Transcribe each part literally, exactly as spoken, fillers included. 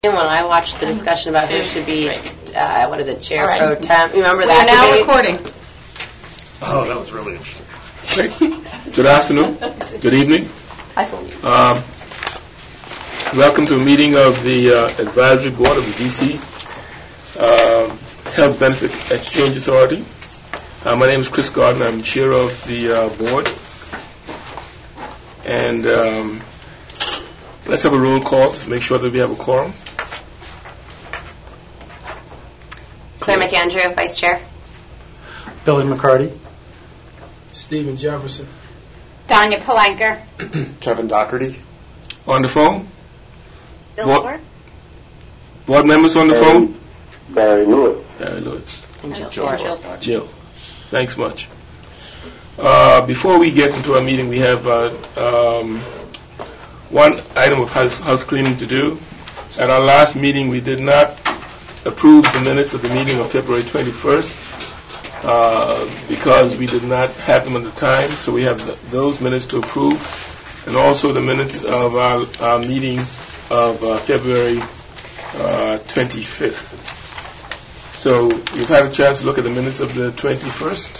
When I watched the discussion about who should be, uh, what is it, chair right. pro temp, remember We're that now debate? recording. Oh, that was really interesting. Great. Good afternoon. Good evening. Um, welcome to a meeting of the uh, Advisory Board of the D C uh, Health Benefit Exchange Authority. Uh, my name is Chris Gardner. I'm chair of the uh, board. And um, let's have a roll call to make sure that we have a quorum. Claire McAndrew, vice chair. Billy McCarty. Stephen Jefferson. Danya Palanker. Kevin Doherty. On the phone? Bill Board, Moore. board members on the phone? Barry Lewis. Barry Lewis. And Jill Jill. Thornton. Jill. Thanks much. Uh, before we get into our meeting, we have uh, um, one item of house, house cleaning to do. At our last meeting, we did not approve the minutes of the meeting of February twenty-first uh, because we did not have them at the time, so we have th- those minutes to approve, and also the minutes of our, our meeting of uh, February uh, twenty-fifth. So you've had a chance to look at the minutes of the twenty-first.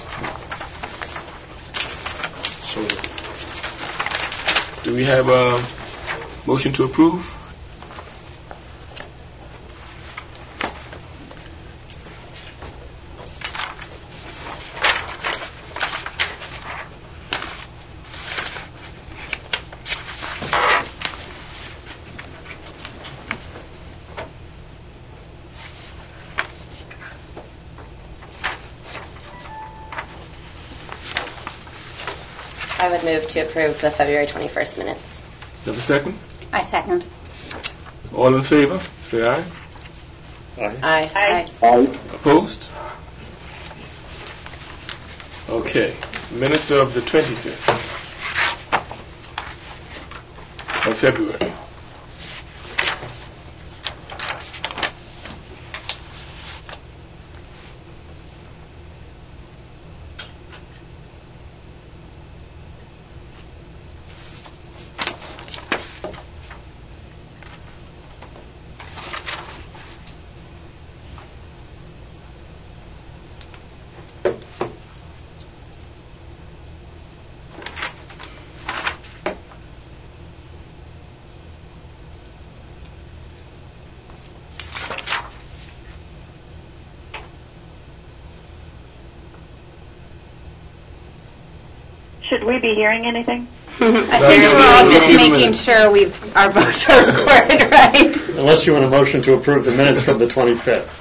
So do we have a motion to approve? I would move to approve the February twenty-first minutes. Have a second? I second. All in favor? Say aye. Aye. Aye. Aye. Aye. Opposed? Okay. Minutes of the twenty-fifth of February. Should we be hearing anything? I No, think you'll we're be all able to just see the making minutes. sure we've our votes are recorded, right? Unless you want a motion to approve the minutes from the twenty-fifth.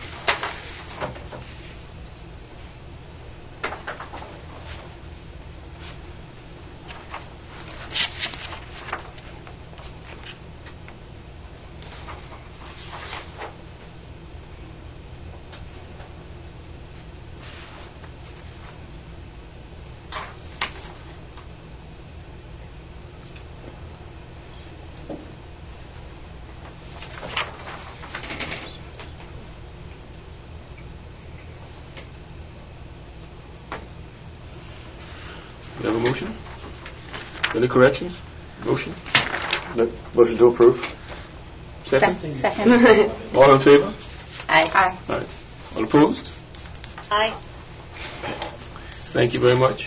You have a motion? Any corrections? Motion? Motion to approve. Second? Second. All in favor? Aye. Aye. Aye. All opposed? Aye. Thank you very much.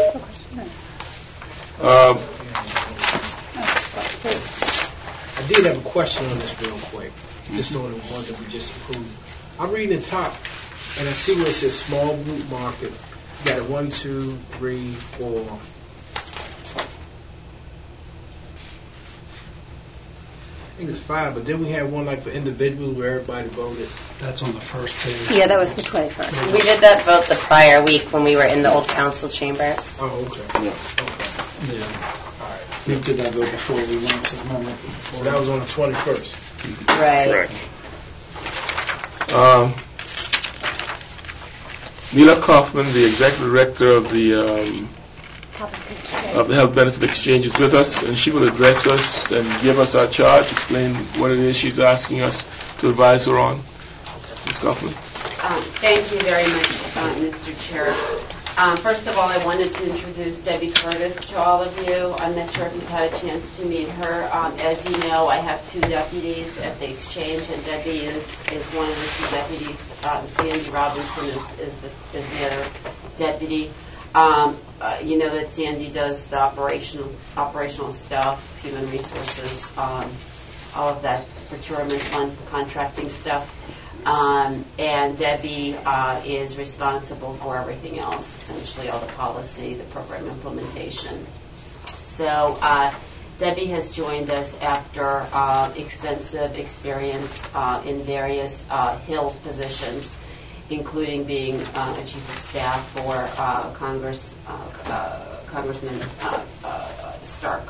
Um, I did have a question on this real quick, just on the one that we just approved. I'm reading the top, and I see where it says small group market. You got a one, two, three, four. I think it's five, but then we had one like for individuals where everybody voted. That's on the first page. Yeah, that was the twenty-first. We did that vote the prior week when we were in the old council chambers. Oh, okay. Yeah. Okay. Yeah. All right. We did that vote before we went to the moment. Well, that was on the twenty-first. Right. um, Mila Kaufman, the executive director of the um, of the Health Benefit Exchange, is with us, and she will address us and give us our charge, explain what it is she's asking us to advise her on. Miz Kaufman. Um, thank you very much, uh, Mister Chair. Um, first of all, I wanted to introduce Debbie Curtis to all of you. I'm not sure if you've had a chance to meet her. Um, as you know, I have two deputies at the Exchange, and Debbie is, is one of the two deputies. Um, Sandy Robinson is, is, the, is the other deputy. Um, uh, you know that Sandy does the operational operational stuff, human resources, um, all of that procurement, fund, contracting stuff. Um, and Debbie uh, is responsible for everything else, essentially all the policy, the program implementation. So uh, Debbie has joined us after uh, extensive experience uh, in various uh, Hill positions, including being uh, a chief of staff for uh, Congress, uh, uh, Congressman uh, uh, Stark.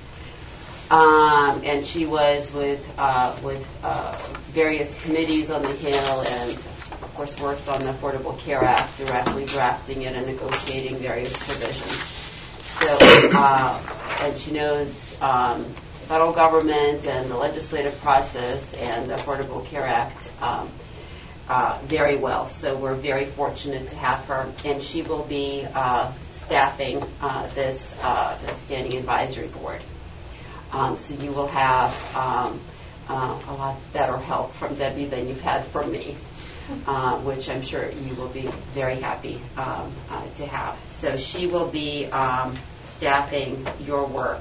Um, and she was with uh, with uh, various committees on the Hill, and of course worked on the Affordable Care Act, directly drafting it and negotiating various provisions. So, uh, and she knows um, federal government and the legislative process and the Affordable Care Act um, uh, very well. So we're very fortunate to have her, and she will be uh, staffing uh, this, uh, this standing advisory board. Um, so you will have um, uh, a lot better help from Debbie than you've had from me, uh, which I'm sure you will be very happy um, uh, to have. So she will be um, staffing your work.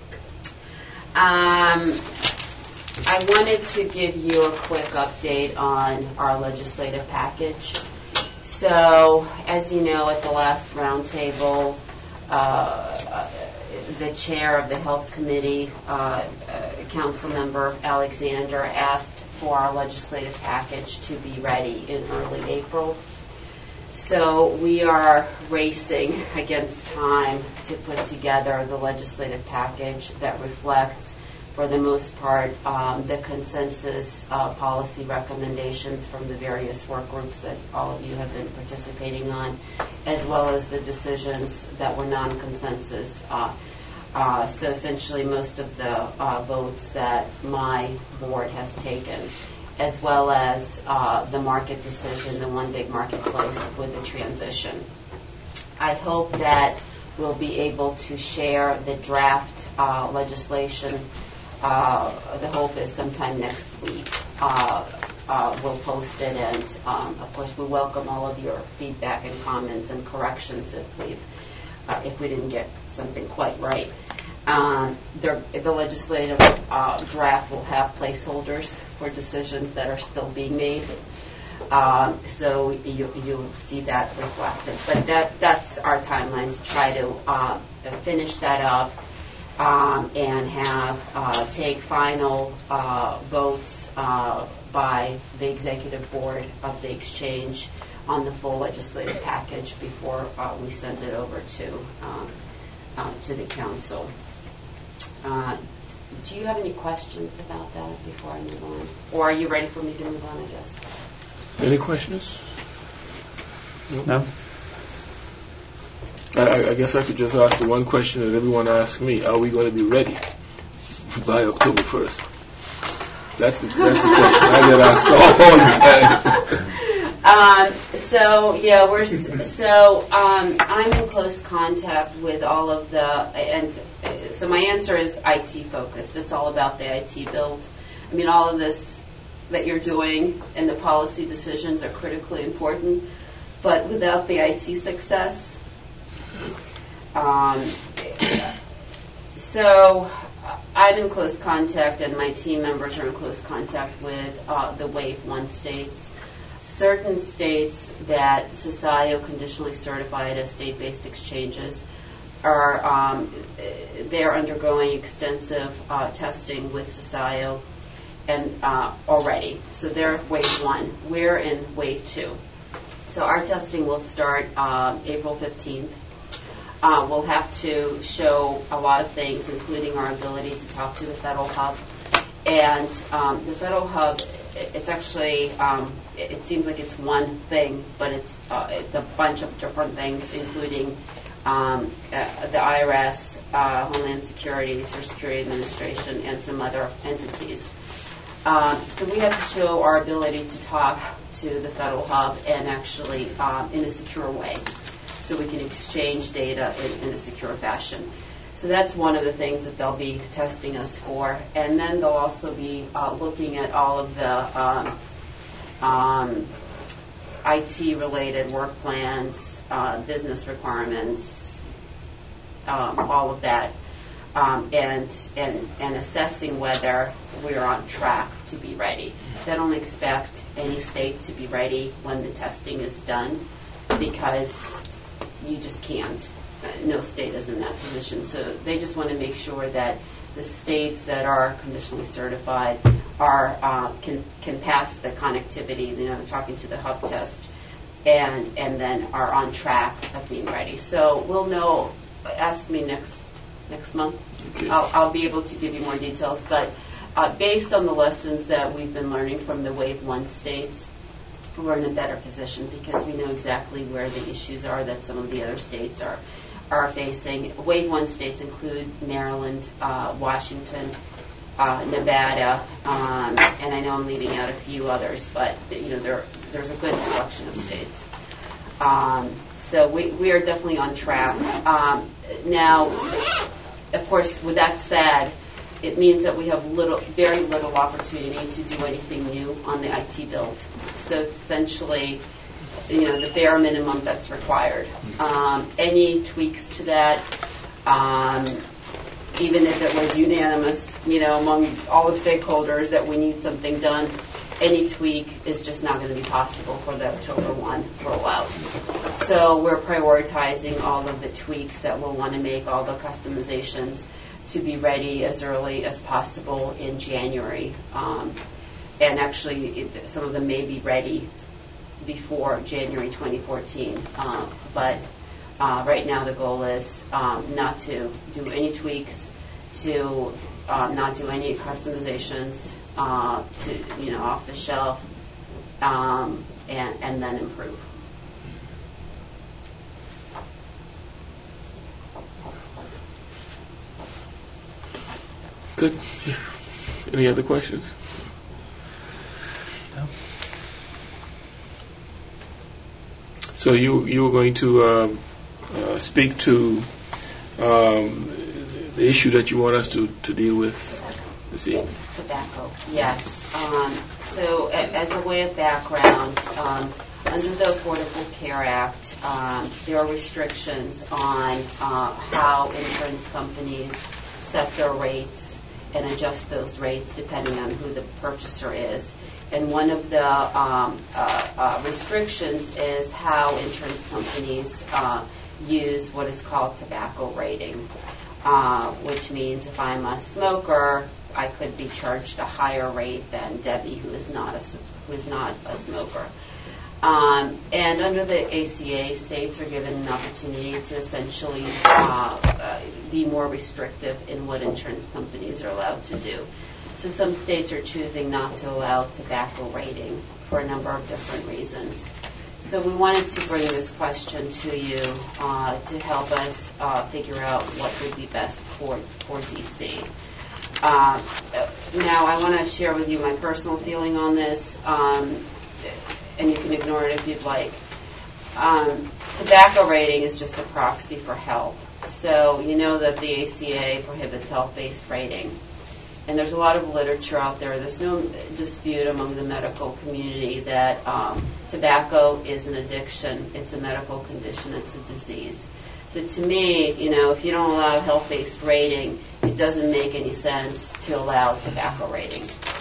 Um, I wanted to give you a quick update on our legislative package. So, as you know, at the last roundtable, uh, the chair of the Health Committee, uh, uh, Council Member Alexander, asked for our legislative package to be ready in early April. So we are racing against time to put together the legislative package that reflects, for the most part, um, the consensus uh, policy recommendations from the various work groups that all of you have been participating on, as well as the decisions that were non-consensus. Uh, uh, so essentially most of the uh, votes that my board has taken, as well as uh, the market decision, the one big marketplace with the transition. I hope that we'll be able to share the draft uh, legislation. Uh, the hope is sometime next week. Uh, uh, we'll post it, and um, of course we welcome all of your feedback and comments and corrections if we've uh, if we didn't get something quite right. Um, the, the legislative uh, draft will have placeholders for decisions that are still being made. Um, so you, you'll see that reflected. But that, that's our timeline to try to uh, finish that up um, and have uh, take final uh, votes uh, by the executive board of the Exchange on the full legislative package before uh, we send it over to um, uh, to the council. Uh, do you have any questions about that before I move on? Or are you ready for me to move on, I guess? Any questions? No? I, I guess I could just ask the one question that everyone asks me. Are we going to be ready by October first? That's the, that's the question I get asked all the time. Um, so yeah, we're so um, I'm in close contact with all of the, and so my answer is I T focused. It's all about the I T build. I mean, all of this that you're doing and the policy decisions are critically important, but without the I T success, um, so I'm in close contact, and my team members are in close contact with uh, the Wave One states. Certain states that CISAIO conditionally certified as state-based exchanges are um, they're undergoing extensive uh, testing with CISAIO and uh, already. So they're wave one. We're in wave two. So our testing will start um, April fifteenth. Uh, we'll have to show a lot of things, including our ability to talk to the Federal Hub. And um, the Federal Hub, it's actually, um, it, it seems like it's one thing, but it's uh, it's a bunch of different things, including um, uh, the I R S, uh, Homeland Security, Social Security Administration, and some other entities. Um, so we have to show our ability to talk to the Federal Hub and actually um, in a secure way. so we can exchange data in, in a secure fashion. So that's one of the things that they'll be testing us for. And then they'll also be uh, looking at all of the um, um, I T-related work plans, uh, business requirements, um, all of that, um, and, and, and assessing whether we're on track to be ready. They don't expect any state to be ready when the testing is done, because you just can't. No state is in that position. So they just want to make sure that the states that are conditionally certified are uh, can can pass the connectivity. You know, talking to the hub test, and and then are on track of being ready. So we'll know. Ask me next next month. Okay. I'll, I'll be able to give you more details. But uh, based on the lessons that we've been learning from the Wave One states, we're in a better position because we know exactly where the issues are that some of the other states are are facing. Wave One states include Maryland, uh, Washington, uh, Nevada, um, and I know I'm leaving out a few others, but you know there there's a good selection of states. Um, so we we are definitely on track. Um, now, of course, with that said, it means that we have little, very little opportunity to do anything new on the I T build. So it's essentially, you know, the bare minimum that's required. Um, any tweaks to that, um, even if it was unanimous, you know, among all the stakeholders that we need something done, any tweak is just not going to be possible for the October first rollout. So we're prioritizing all of the tweaks that we'll want to make, all the customizations, to be ready as early as possible in January. Um, and actually, it, some of them may be ready before January twenty fourteen. Uh, but uh, right now the goal is um, not to do any tweaks, to um, not do any customizations, uh, to, you know, off the shelf, um, and, and then improve. Good. Any other questions? No. So you you were going to um, uh, speak to um, the issue that you want us to, to deal with this evening. Tobacco, yes. Um, so a, as a way of background, um, under the Affordable Care Act, um, there are restrictions on uh, how insurance companies set their rates and adjust those rates depending on who the purchaser is. And one of the um, uh, uh, restrictions is how insurance companies uh, use what is called tobacco rating, uh, which means if I'm a smoker, I could be charged a higher rate than Debbie, who is not a, who is not a smoker. Um, and under the A C A, states are given an opportunity to essentially uh, uh, be more restrictive in what insurance companies are allowed to do. So some states are choosing not to allow tobacco rating for a number of different reasons. So we wanted to bring this question to you uh, to help us uh, figure out what would be best for, for D C. Uh, now, I want to share with you my personal feeling on this. Um, and you can ignore it if you'd like. Um, tobacco rating is just a proxy for health. So you know that the A C A prohibits health-based rating. And there's a lot of literature out there. There's no dispute among the medical community that um, tobacco is an addiction. It's a medical condition. It's a disease. So to me, you know, if you don't allow health-based rating, it doesn't make any sense to allow tobacco rating.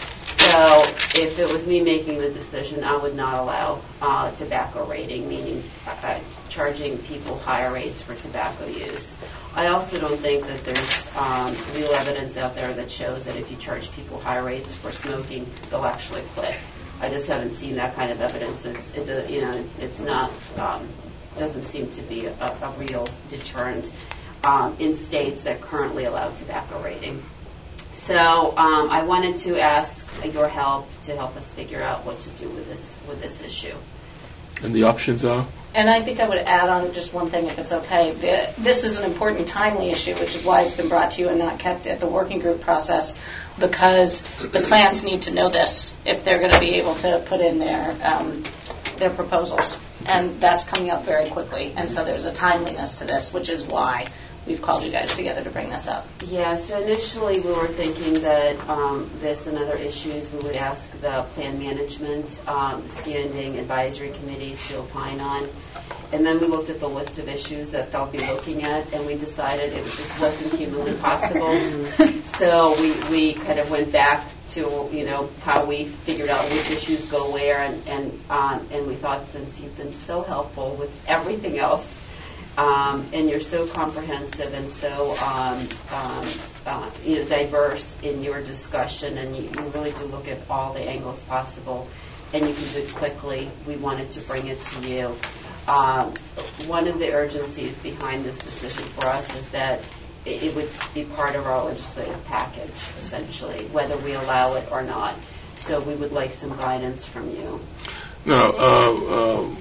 So if it was me making the decision, I would not allow uh, tobacco rating, meaning uh, charging people higher rates for tobacco use. I also don't think that there's um, real evidence out there that shows that if you charge people higher rates for smoking, they'll actually quit. I just haven't seen that kind of evidence. It's, it, you know, it's not, um, doesn't seem to be a, a real deterrent um, in states that currently allow tobacco rating. So um, I wanted to ask your help to help us figure out what to do with this with this issue. And the options are? And I think I would add on just one thing, if it's okay. The, this is an important, timely issue, which is why it's been brought to you and not kept at the working group process, because the plans need to know this if they're going to be able to put in their um, their proposals. And that's coming up very quickly. And so there's a timeliness to this, which is why we've called you guys together to bring this up. Yeah, so initially we were thinking that um, this and other issues we would ask the Plan Management um, Standing Advisory Committee to opine on. And then we looked at the list of issues that they'll be looking at, and we decided it just wasn't humanly possible. So we, we kind of went back to, you know, how we figured out which issues go where, and, and, um, and we thought, since you've been so helpful with everything else, Um, and you're so comprehensive and so um, um, uh, you know, diverse in your discussion, and you, you really do look at all the angles possible, and you can do it quickly. We wanted to bring it to you. Um, one of the urgencies behind this decision for us is that it, it would be part of our legislative package, essentially, whether we allow it or not. So we would like some guidance from you. Now, uh, um,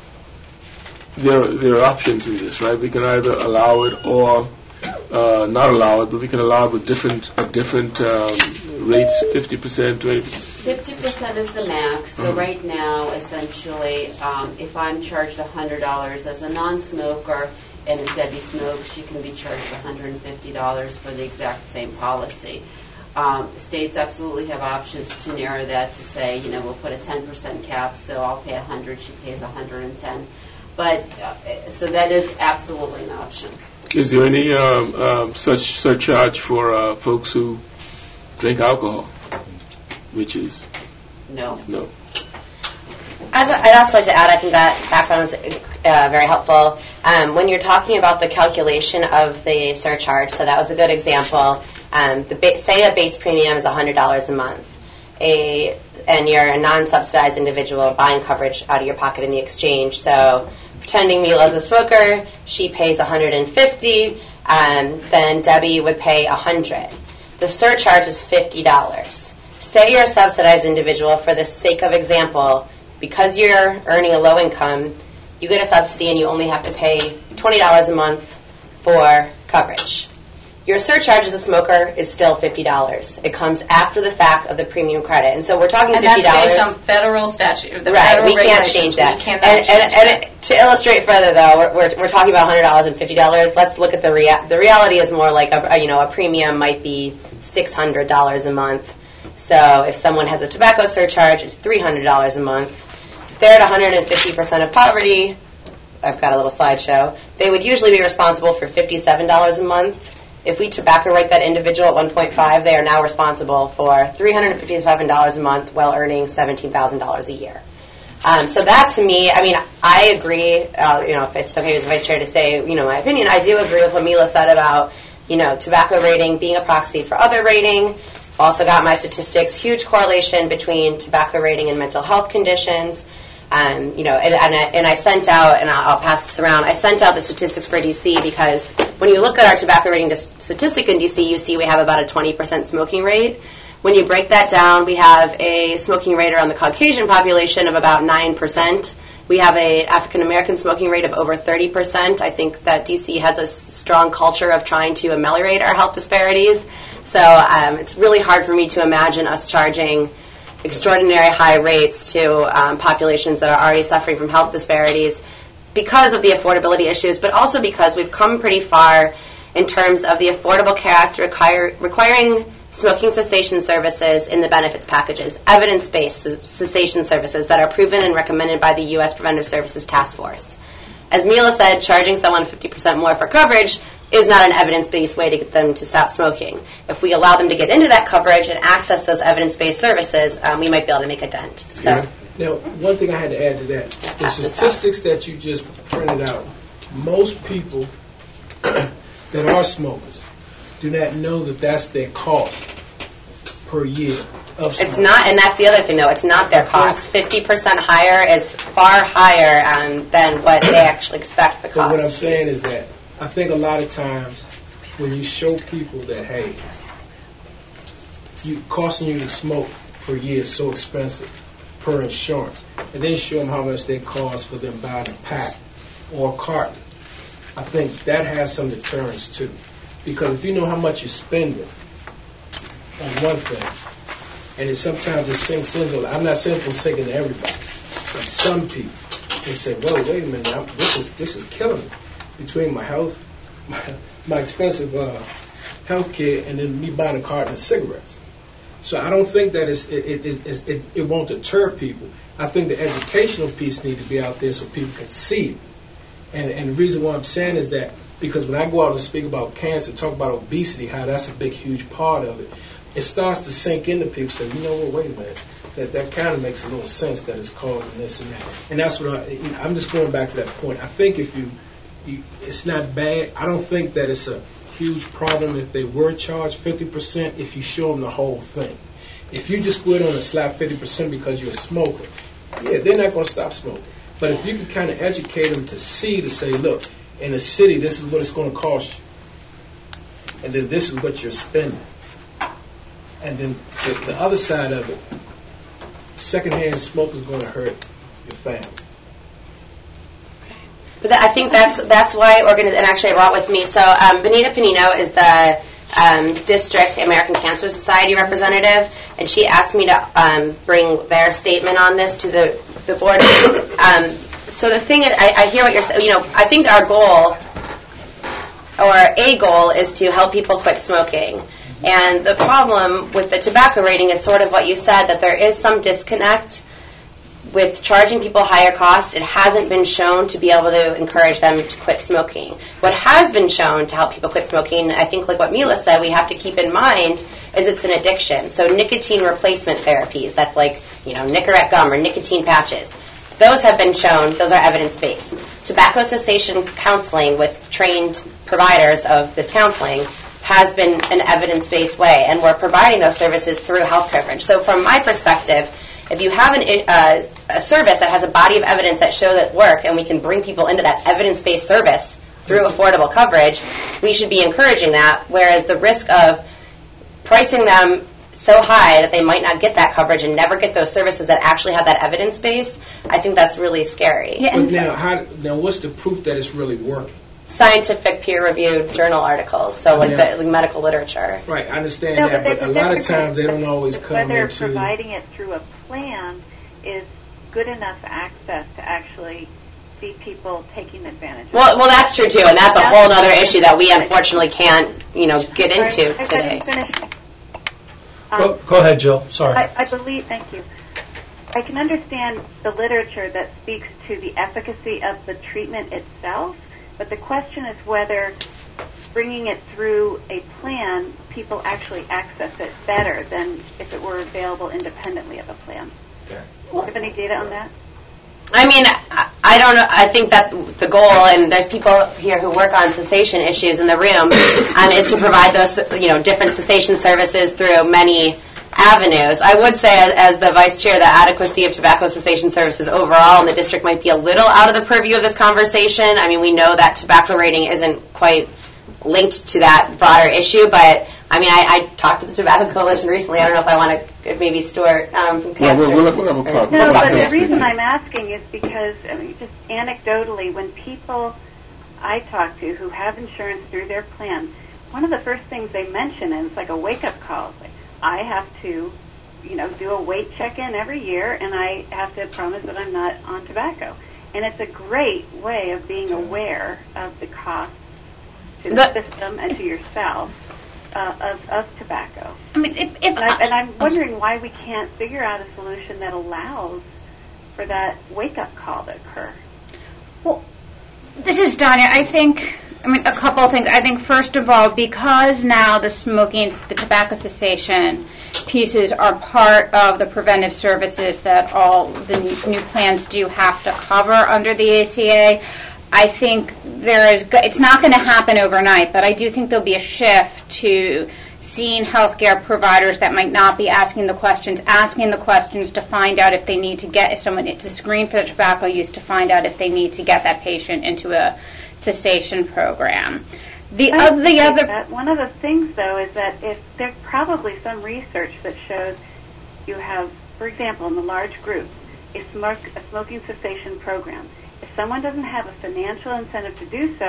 There, there are options in this, right? We can either allow it or uh, not allow it, but we can allow it with different uh, different um, rates, fifty percent, twenty percent. fifty percent is the max. So Mhm. right now, essentially, um, if I'm charged one hundred dollars as a non-smoker, and if Debbie smokes, she can be charged one hundred fifty dollars for the exact same policy. Um, states absolutely have options to narrow that to say, you know, we'll put a ten percent cap, so I'll pay one hundred, she pays one hundred ten. But, uh, so that is absolutely an option. Is there any um, um, such surcharge for uh, folks who drink alcohol? Which is No. no. I'd, I'd also like to add, I think that background is uh, very helpful. Um, when you're talking about the calculation of the surcharge, so that was a good example. Um, the ba- say a base premium is one hundred dollars a month, a, and you're a non-subsidized individual buying coverage out of your pocket in the exchange. So pretending Mila's a smoker, she pays one hundred fifty dollars, um, then Debbie would pay one hundred dollars. The surcharge is fifty dollars. Say you're a subsidized individual, for the sake of example, because you're earning a low income, you get a subsidy and you only have to pay twenty dollars a month for coverage. Your surcharge as a smoker is still fifty dollars. It comes after the fact of the premium credit. And so we're talking And fifty dollars. that's based on federal statute. The Right, federal we can't regulations. change that. We cannot and, change and, that. and to illustrate further, though, we're, we're, we're talking about one hundred dollars and fifty dollars. Let's look at the rea- the reality is more like a, a you know a premium might be six hundred dollars a month. So if someone has a tobacco surcharge, it's three hundred dollars a month. If they're at one hundred fifty percent of poverty, I've got a little slideshow, they would usually be responsible for fifty-seven dollars a month. If we tobacco rate that individual at one point five, they are now responsible for three hundred fifty-seven dollars a month while earning seventeen thousand dollars a year. Um, so that, to me, I mean, I agree, uh, you know, if it's okay as Vice Chair to say, you know, my opinion, I do agree with what Mila said about, you know, tobacco rating being a proxy for other rating. I've also got my statistics, huge correlation between tobacco rating and mental health conditions. Um, you know, and, and, I, and I sent out, and I'll, I'll pass this around, I sent out the statistics for D C because when you look at our tobacco rating dis- statistic in D C, you see we have about a twenty percent smoking rate. When you break that down, we have a smoking rate around the Caucasian population of about nine percent. We have an African-American smoking rate of over thirty percent. I think that D C has a s- strong culture of trying to ameliorate our health disparities. So um, it's really hard for me to imagine us charging extraordinary high rates to um, populations that are already suffering from health disparities because of the affordability issues, but also because we've come pretty far in terms of the Affordable Care Act require, requiring smoking cessation services in the benefits packages, evidence-based cessation services that are proven and recommended by the U S Preventive Services Task Force. As Mila said, charging someone fifty percent more for coverage is not an evidence-based way to get them to stop smoking. If we allow them to get into that coverage and access those evidence-based services, um, we might be able to make a dent. So, Yeah. Now, one thing I had to add to that, the statistics that you just printed out, most people that are smokers do not know that that's their cost per year of smoking. it's not, and that's the other thing, though. It's not their cost. fifty percent higher is far higher um, than what they actually expect the But cost. what I'm saying is that I think a lot of times when you show people that, hey, you costing you to smoke per year is so expensive per insurance, and then show them how much they cost for them buying a pack or a carton, I think that has some deterrence too. Because if you know how much you're spending on one thing, and it sometimes it sinks into, I'm not saying it's going to sink into everybody, but some people, and say, whoa, wait a minute, I'm, this is this is killing me. Between my health, my, my expensive uh, health care, and then me buying a carton of cigarettes. So I don't think that it's, it, it, it, it, it won't deter people. I think the educational piece needs to be out there so people can see it. And, and the reason why I'm saying is that because when I go out and speak about cancer, talk about obesity, how that's a big, huge part of it, it starts to sink into people. Say, you know what, wait a minute. That that kind of makes a little sense that it's causing this and that. And that's what I, you know, I'm just going back to that point. I think if you, you, it's not bad. I don't think that it's a huge problem if they were charged fifty percent if you show them the whole thing. If you just quit on a slap fifty percent because you're a smoker, yeah, they're not going to stop smoking. But if you can kind of educate them to see, to say, look, in the city, this is what it's going to cost you. And then this is what you're spending. And then the, the other side of it, secondhand smoke is going to hurt your family. But th- I think that's that's why organiz- and actually I brought with me. So um, Benita Panino is the um, district American Cancer Society representative, and she asked me to um, bring their statement on this to the the board. Um, so the thing is, I, I hear what you're saying. You know, I think our goal or a goal is to help people quit smoking. And the problem with the tobacco rating is sort of what you said, that there is some disconnect with charging people higher costs. It hasn't been shown to be able to encourage them to quit smoking. What has been shown to help people quit smoking, I think like what Mila said, we have to keep in mind, is it's an addiction. So nicotine replacement therapies, that's like, you know, Nicorette gum or nicotine patches. Those have been shown, those are evidence-based. Tobacco cessation counseling with trained providers of this counseling has been an evidence-based way, and we're providing those services through health coverage. So from my perspective, if you have an, uh, a service that has a body of evidence that shows it work, and we can bring people into that evidence-based service through affordable coverage, we should be encouraging that, whereas the risk of pricing them so high that they might not get that coverage and never get those services that actually have that evidence base, I think that's really scary. Yeah, But now, how, now, what's the proof that it's really working? Scientific peer-reviewed journal articles, so like Yeah. the like medical literature. Right, I understand No, that, but but a there's lot of difference times they don't always come whether into... providing it through a plan is good enough access to actually see people taking advantage of it. Well, well, that's true too, and that's a whole other issue that we unfortunately can't, you know, get into I today. couldn't finish. Um, Go, go ahead, Jill. Sorry. I, I believe, thank you. I can understand the literature that speaks to the efficacy of the treatment itself, but the question is whether bringing it through a plan, people actually access it better than if it were available independently of a plan. Yeah. Do you have any data on that? I mean, I, I don't know. I think that the goal, and there's people here who work on cessation issues in the room, um, is to provide those, you know, different cessation services through many avenues. I would say, as, as the vice chair, the adequacy of tobacco cessation services overall in the district might be a little out of the purview of this conversation. I mean, we know that tobacco rating isn't quite linked to that broader issue, but I mean, I, I talked to the Tobacco Coalition recently. I don't know if I want to, if maybe Stuart um, from Yeah, Cancer. we'll, we'll, we'll have a talk. No, We'll but talk the next week. reason I'm asking is because, I mean, just anecdotally, when people I talk to who have insurance through their plan, one of the first things they mention is like a wake-up call. It's like, I have to, you know, do a weight check-in every year, and I have to promise that I'm not on tobacco. And it's a great way of being aware of the cost to the The- system and to yourself uh, of, of tobacco. I mean, if, if And, I, and I'm wondering why we can't figure out a solution that allows for that wake-up call to occur. Well, this is Danya. I think, I mean, a couple of things. I think, first of all, because now the smoking, the tobacco cessation pieces are part of the preventive services that all the new plans do have to cover under the A C A, I think there is, it's not going to happen overnight, but I do think there'll be a shift to seeing healthcare providers that might not be asking the questions, asking the questions to find out if they need to get, if someone to screen for the tobacco use, to find out if they need to get that patient into a cessation program. The, I uh, the think other, that one of the things, though, is that if there's probably some research that shows you have, for example, in the large group, a, smoke, a smoking cessation program. If someone doesn't have a financial incentive to do so,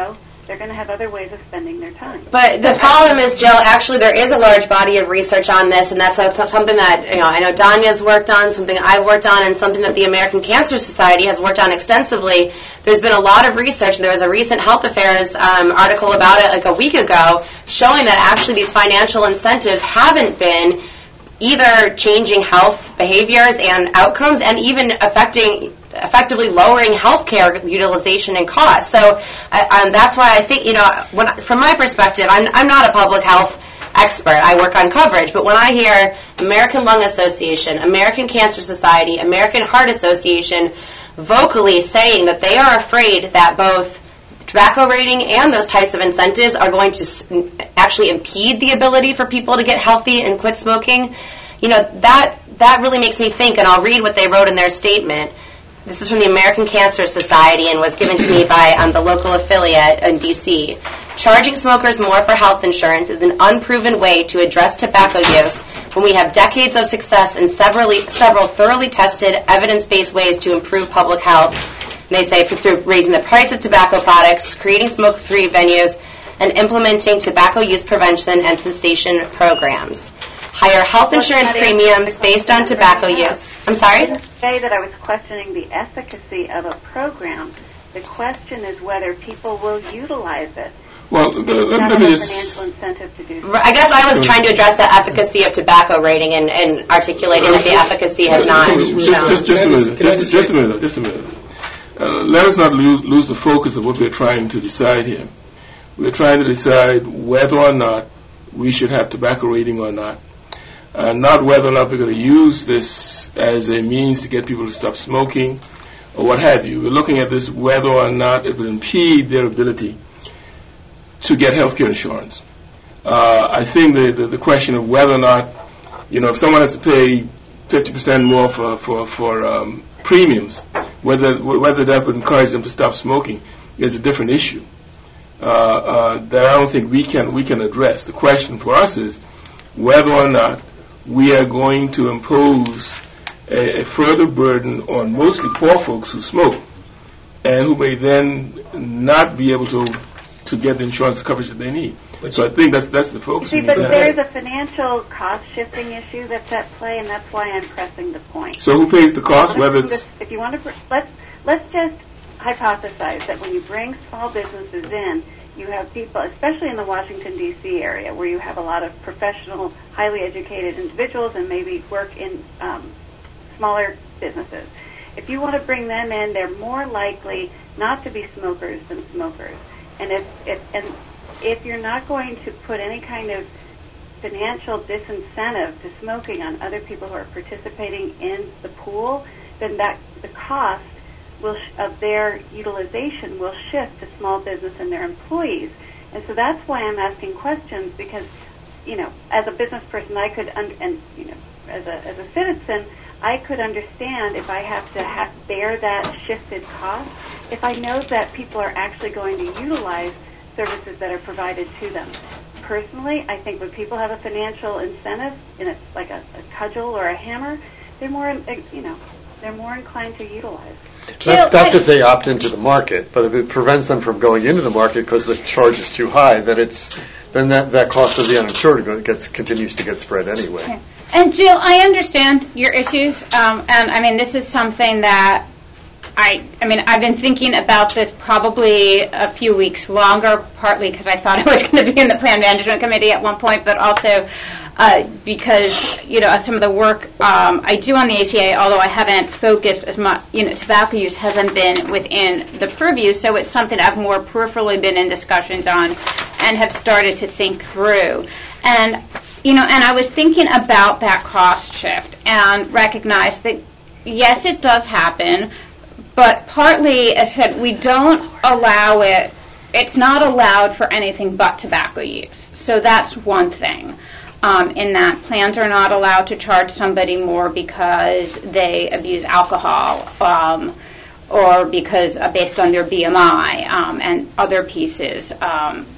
They're going to have other ways of spending their time. But the problem is, Jill, actually there is a large body of research on this, and that's a, something that, you know, I know Danya's worked on, something I've worked on, and something that the American Cancer Society has worked on extensively. There's been a lot of research, and there was a recent Health Affairs um, article about it like a week ago showing that actually these financial incentives haven't been either changing health behaviors and outcomes and even affecting effectively lowering healthcare utilization and costs. So uh, um, that's why I think, you know, when, from my perspective, I'm, I'm not a public health expert. I work on coverage. But when I hear American Lung Association, American Cancer Society, American Heart Association vocally saying that they are afraid that both tobacco rating and those types of incentives are going to actually impede the ability for people to get healthy and quit smoking, you know, that that really makes me think, and I'll read what they wrote in their statement. This is from the American Cancer Society and was given to me by um, the local affiliate in D C Charging smokers more for health insurance is an unproven way to address tobacco use when we have decades of success and several, several thoroughly tested, evidence-based ways to improve public health. And they say through raising the price of tobacco products, creating smoke-free venues, and implementing tobacco use prevention and cessation programs. Higher health insurance premiums based on tobacco use. I'm sorry? I didn't say that I was questioning the efficacy of a program. The question is whether people will utilize it. Well, uh, let, Not let me a just... financial incentive to do so. I guess I was trying to address the efficacy of tobacco rating and, and articulating that the efficacy has not just, shown. just, just a minute. Just, just a minute. Just a minute. Uh, let us not lose, lose the focus of what we're trying to decide here. We're trying to decide whether or not we should have tobacco rating or not. Uh, not whether or not we're going to use this as a means to get people to stop smoking or what have you. We're looking at this whether or not it will impede their ability to get health care insurance. Uh, I think the, the, the question of whether or not, you know, if someone has to pay fifty percent more for, for, for um, premiums, whether whether that would encourage them to stop smoking is a different issue uh, uh, that I don't think we can we can address. The question for us is whether or not we are going to impose a, a further burden on mostly poor folks who smoke and who may then not be able to to get the insurance coverage that they need. But so I think that's that's the focus. See, but there's a financial cost shifting issue that's at play, and that's why I'm pressing the point. So who pays the cost? Whether it's this, if you want to, let's let's just hypothesize that when you bring small businesses in, you have people, especially in the Washington D C area, where you have a lot of professional, highly educated individuals, and maybe work in um, smaller businesses. If you want to bring them in, they're more likely not to be smokers than smokers. And if, if and if you're not going to put any kind of financial disincentive to smoking on other people who are participating in the pool, then that the cost will sh- of their utilization will shift to small business and their employees. And so that's why I'm asking questions, because, you know, as a business person, I could un- and you know, as a as a citizen, I could understand if I have to ha- bear that shifted cost, if I know that people are actually going to utilize services that are provided to them. Personally, I think when people have a financial incentive, and it's like a, a cudgel or a hammer, they're more, you know, they're more inclined to utilize. That's, that's if they opt into the market. But if it prevents them from going into the market because the charge is too high, then it's then that, that cost of the uninsured gets continues to get spread anyway. Okay. And Jill, I understand your issues, um, and I mean this is something that I, I mean I've been thinking about this probably a few weeks longer, partly because I thought I was going to be in the Plan Management Committee at one point, but also uh, because you know of some of the work um, I do on the A C A, although I haven't focused as much. You know, tobacco use hasn't been within the purview, so it's something I've more peripherally been in discussions on and have started to think through. And you know, and I was thinking about that cost shift and recognized that yes, it does happen, but partly, as I said, we don't allow it. It's not allowed for anything but tobacco use. So that's one thing. Um, in that plans are not allowed to charge somebody more because they abuse alcohol um, or because uh, based on their B M I um, and other pieces. Um,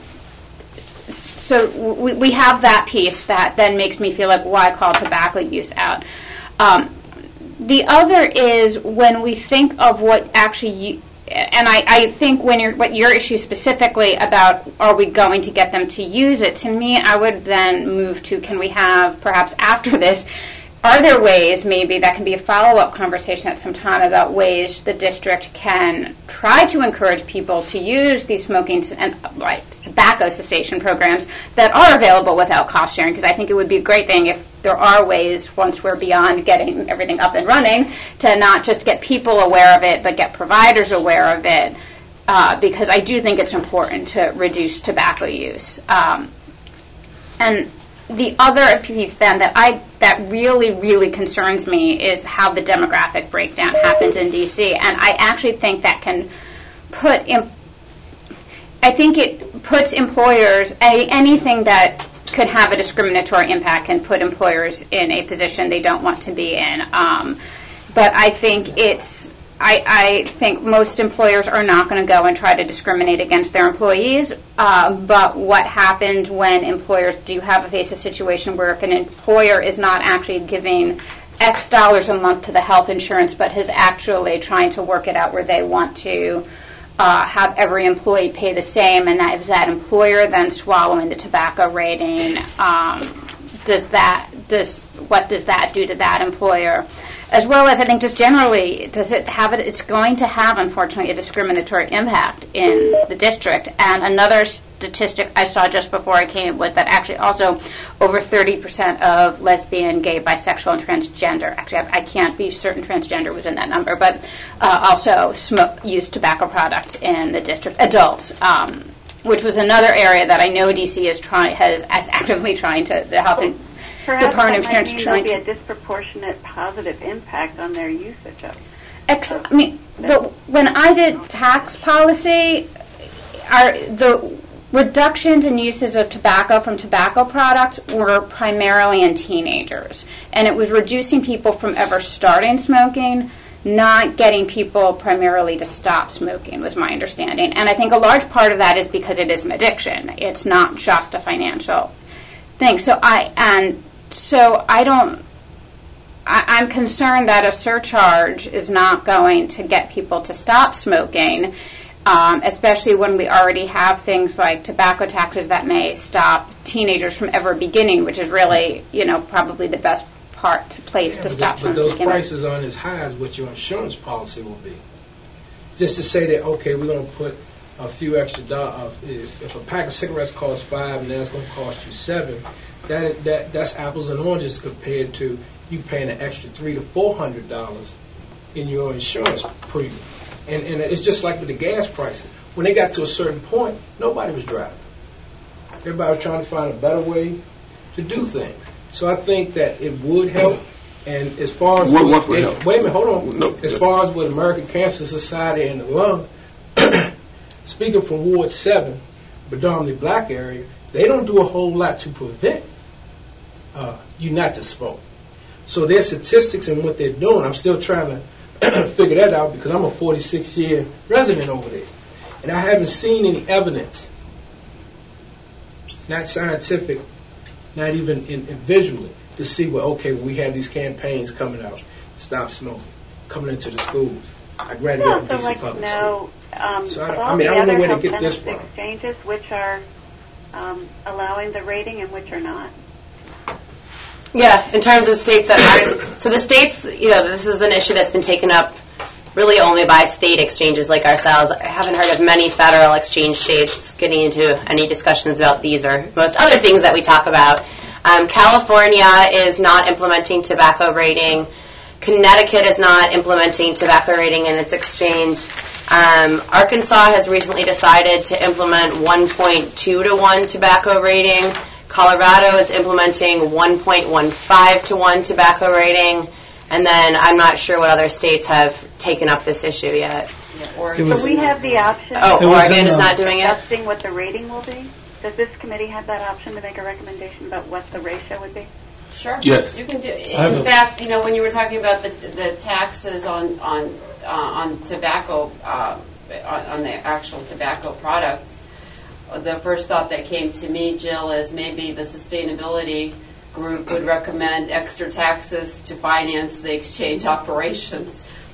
so we, we have that piece that then makes me feel like why call tobacco use out. Um, the other is when we think of what actually and I, I think when you're, what your issue specifically about are we going to get them to use it, to me, I would then move to, can we have, perhaps after this, are there ways maybe that can be a follow-up conversation at some time about ways the district can try to encourage people to use these smoking and like, tobacco cessation programs that are available without cost sharing? Because I think it would be a great thing if there are ways, once we're beyond getting everything up and running, to not just get people aware of it, but get providers aware of it, uh, because I do think it's important to reduce tobacco use. Um, and the other piece then that I that really, really concerns me is how the demographic breakdown happens in D C. And I actually think that can put, in, I think it puts employers, any, anything that could have a discriminatory impact can put employers in a position they don't want to be in. Um, but I think it's, I, I think most employers are not going to go and try to discriminate against their employees. Uh, but what happens when employers do have a face a situation where if an employer is not actually giving X dollars a month to the health insurance, but is actually trying to work it out where they want to uh, have every employee pay the same, and that is that employer then swallowing the tobacco rating, um, does that does what does that do to that employer? As well as, I think, just generally, does it have it? It's going to have, unfortunately, a discriminatory impact in the district. And another statistic I saw just before I came was that actually also over thirty percent of lesbian, gay, bisexual, and transgender, actually I can't be certain transgender was in that number, but uh, also smoke, use tobacco products in the district, adults, um, which was another area that I know D C is trying has, has actively trying to, the health and Perhaps Department that might of mean trying there'll be to a disproportionate positive impact on their usage of it. Ex- I mean, but when I did tax policy, our, the reductions in uses of tobacco from tobacco products were primarily in teenagers. And it was reducing people from ever starting smoking, not getting people primarily to stop smoking, was my understanding. And I think a large part of that is because it is an addiction. It's not just a financial thing. So I, and so I don't, I, I'm concerned that a surcharge is not going to get people to stop smoking, um, especially when we already have things like tobacco taxes that may stop teenagers from ever beginning, which is really, you know, probably the best part place yeah, to but stop the, from. But those prices aren't as high as what your insurance policy will be. Just to say that, okay, we're going to put a few extra dollars. If, if a pack of cigarettes costs five and that's going to cost you seven, that that that's apples and oranges compared to you paying an extra three to four hundred dollars in your insurance premium. And and it's just like with the gas prices. When they got to a certain point, nobody was driving. Everybody was trying to find a better way to do things. So I think that it would help. And as far as what, with, what would it, help? wait a minute, hold on. No, as no. far as with American Cancer Society and the lung, speaking from Ward seven, predominantly black area, they don't do a whole lot to prevent uh, you not to smoke. So their statistics and what they're doing, I'm still trying to figure that out because I'm a forty-six year resident over there. And I haven't seen any evidence, not scientific, not even in, in visually, to see, well, okay, we have these campaigns coming out, stop smoking, coming into the schools. I graduated from I'd B C like to Public know School. um, So I, of I all mean, the I don't know other where to health get this benefit from. exchanges, which are um, allowing the rating and which are not. Yeah, in terms of states that aren't, so the states, you know, this is an issue that's been taken up really only by state exchanges like ourselves. I haven't heard of many federal exchange states getting into any discussions about these or most other things that we talk about. Um, California is not implementing tobacco rating. Connecticut is not implementing tobacco rating in its exchange. Um, Arkansas has recently decided to implement one point two to one tobacco rating. Colorado is implementing one point one five to one tobacco rating. And then I'm not sure what other states have taken up this issue yet. Yeah, Oregon. So we have the option Oh, of Oregon is not doing it? adjusting what the rating will be? Does this committee have that option to make a recommendation about what the ratio would be? Sure. Yes. You can do. have In a- fact, you know, when you were talking about the the taxes on on uh, on tobacco, uh, on, on the actual tobacco products, the first thought that came to me, Jill, is maybe the sustainability group would recommend extra taxes to finance the exchange operations.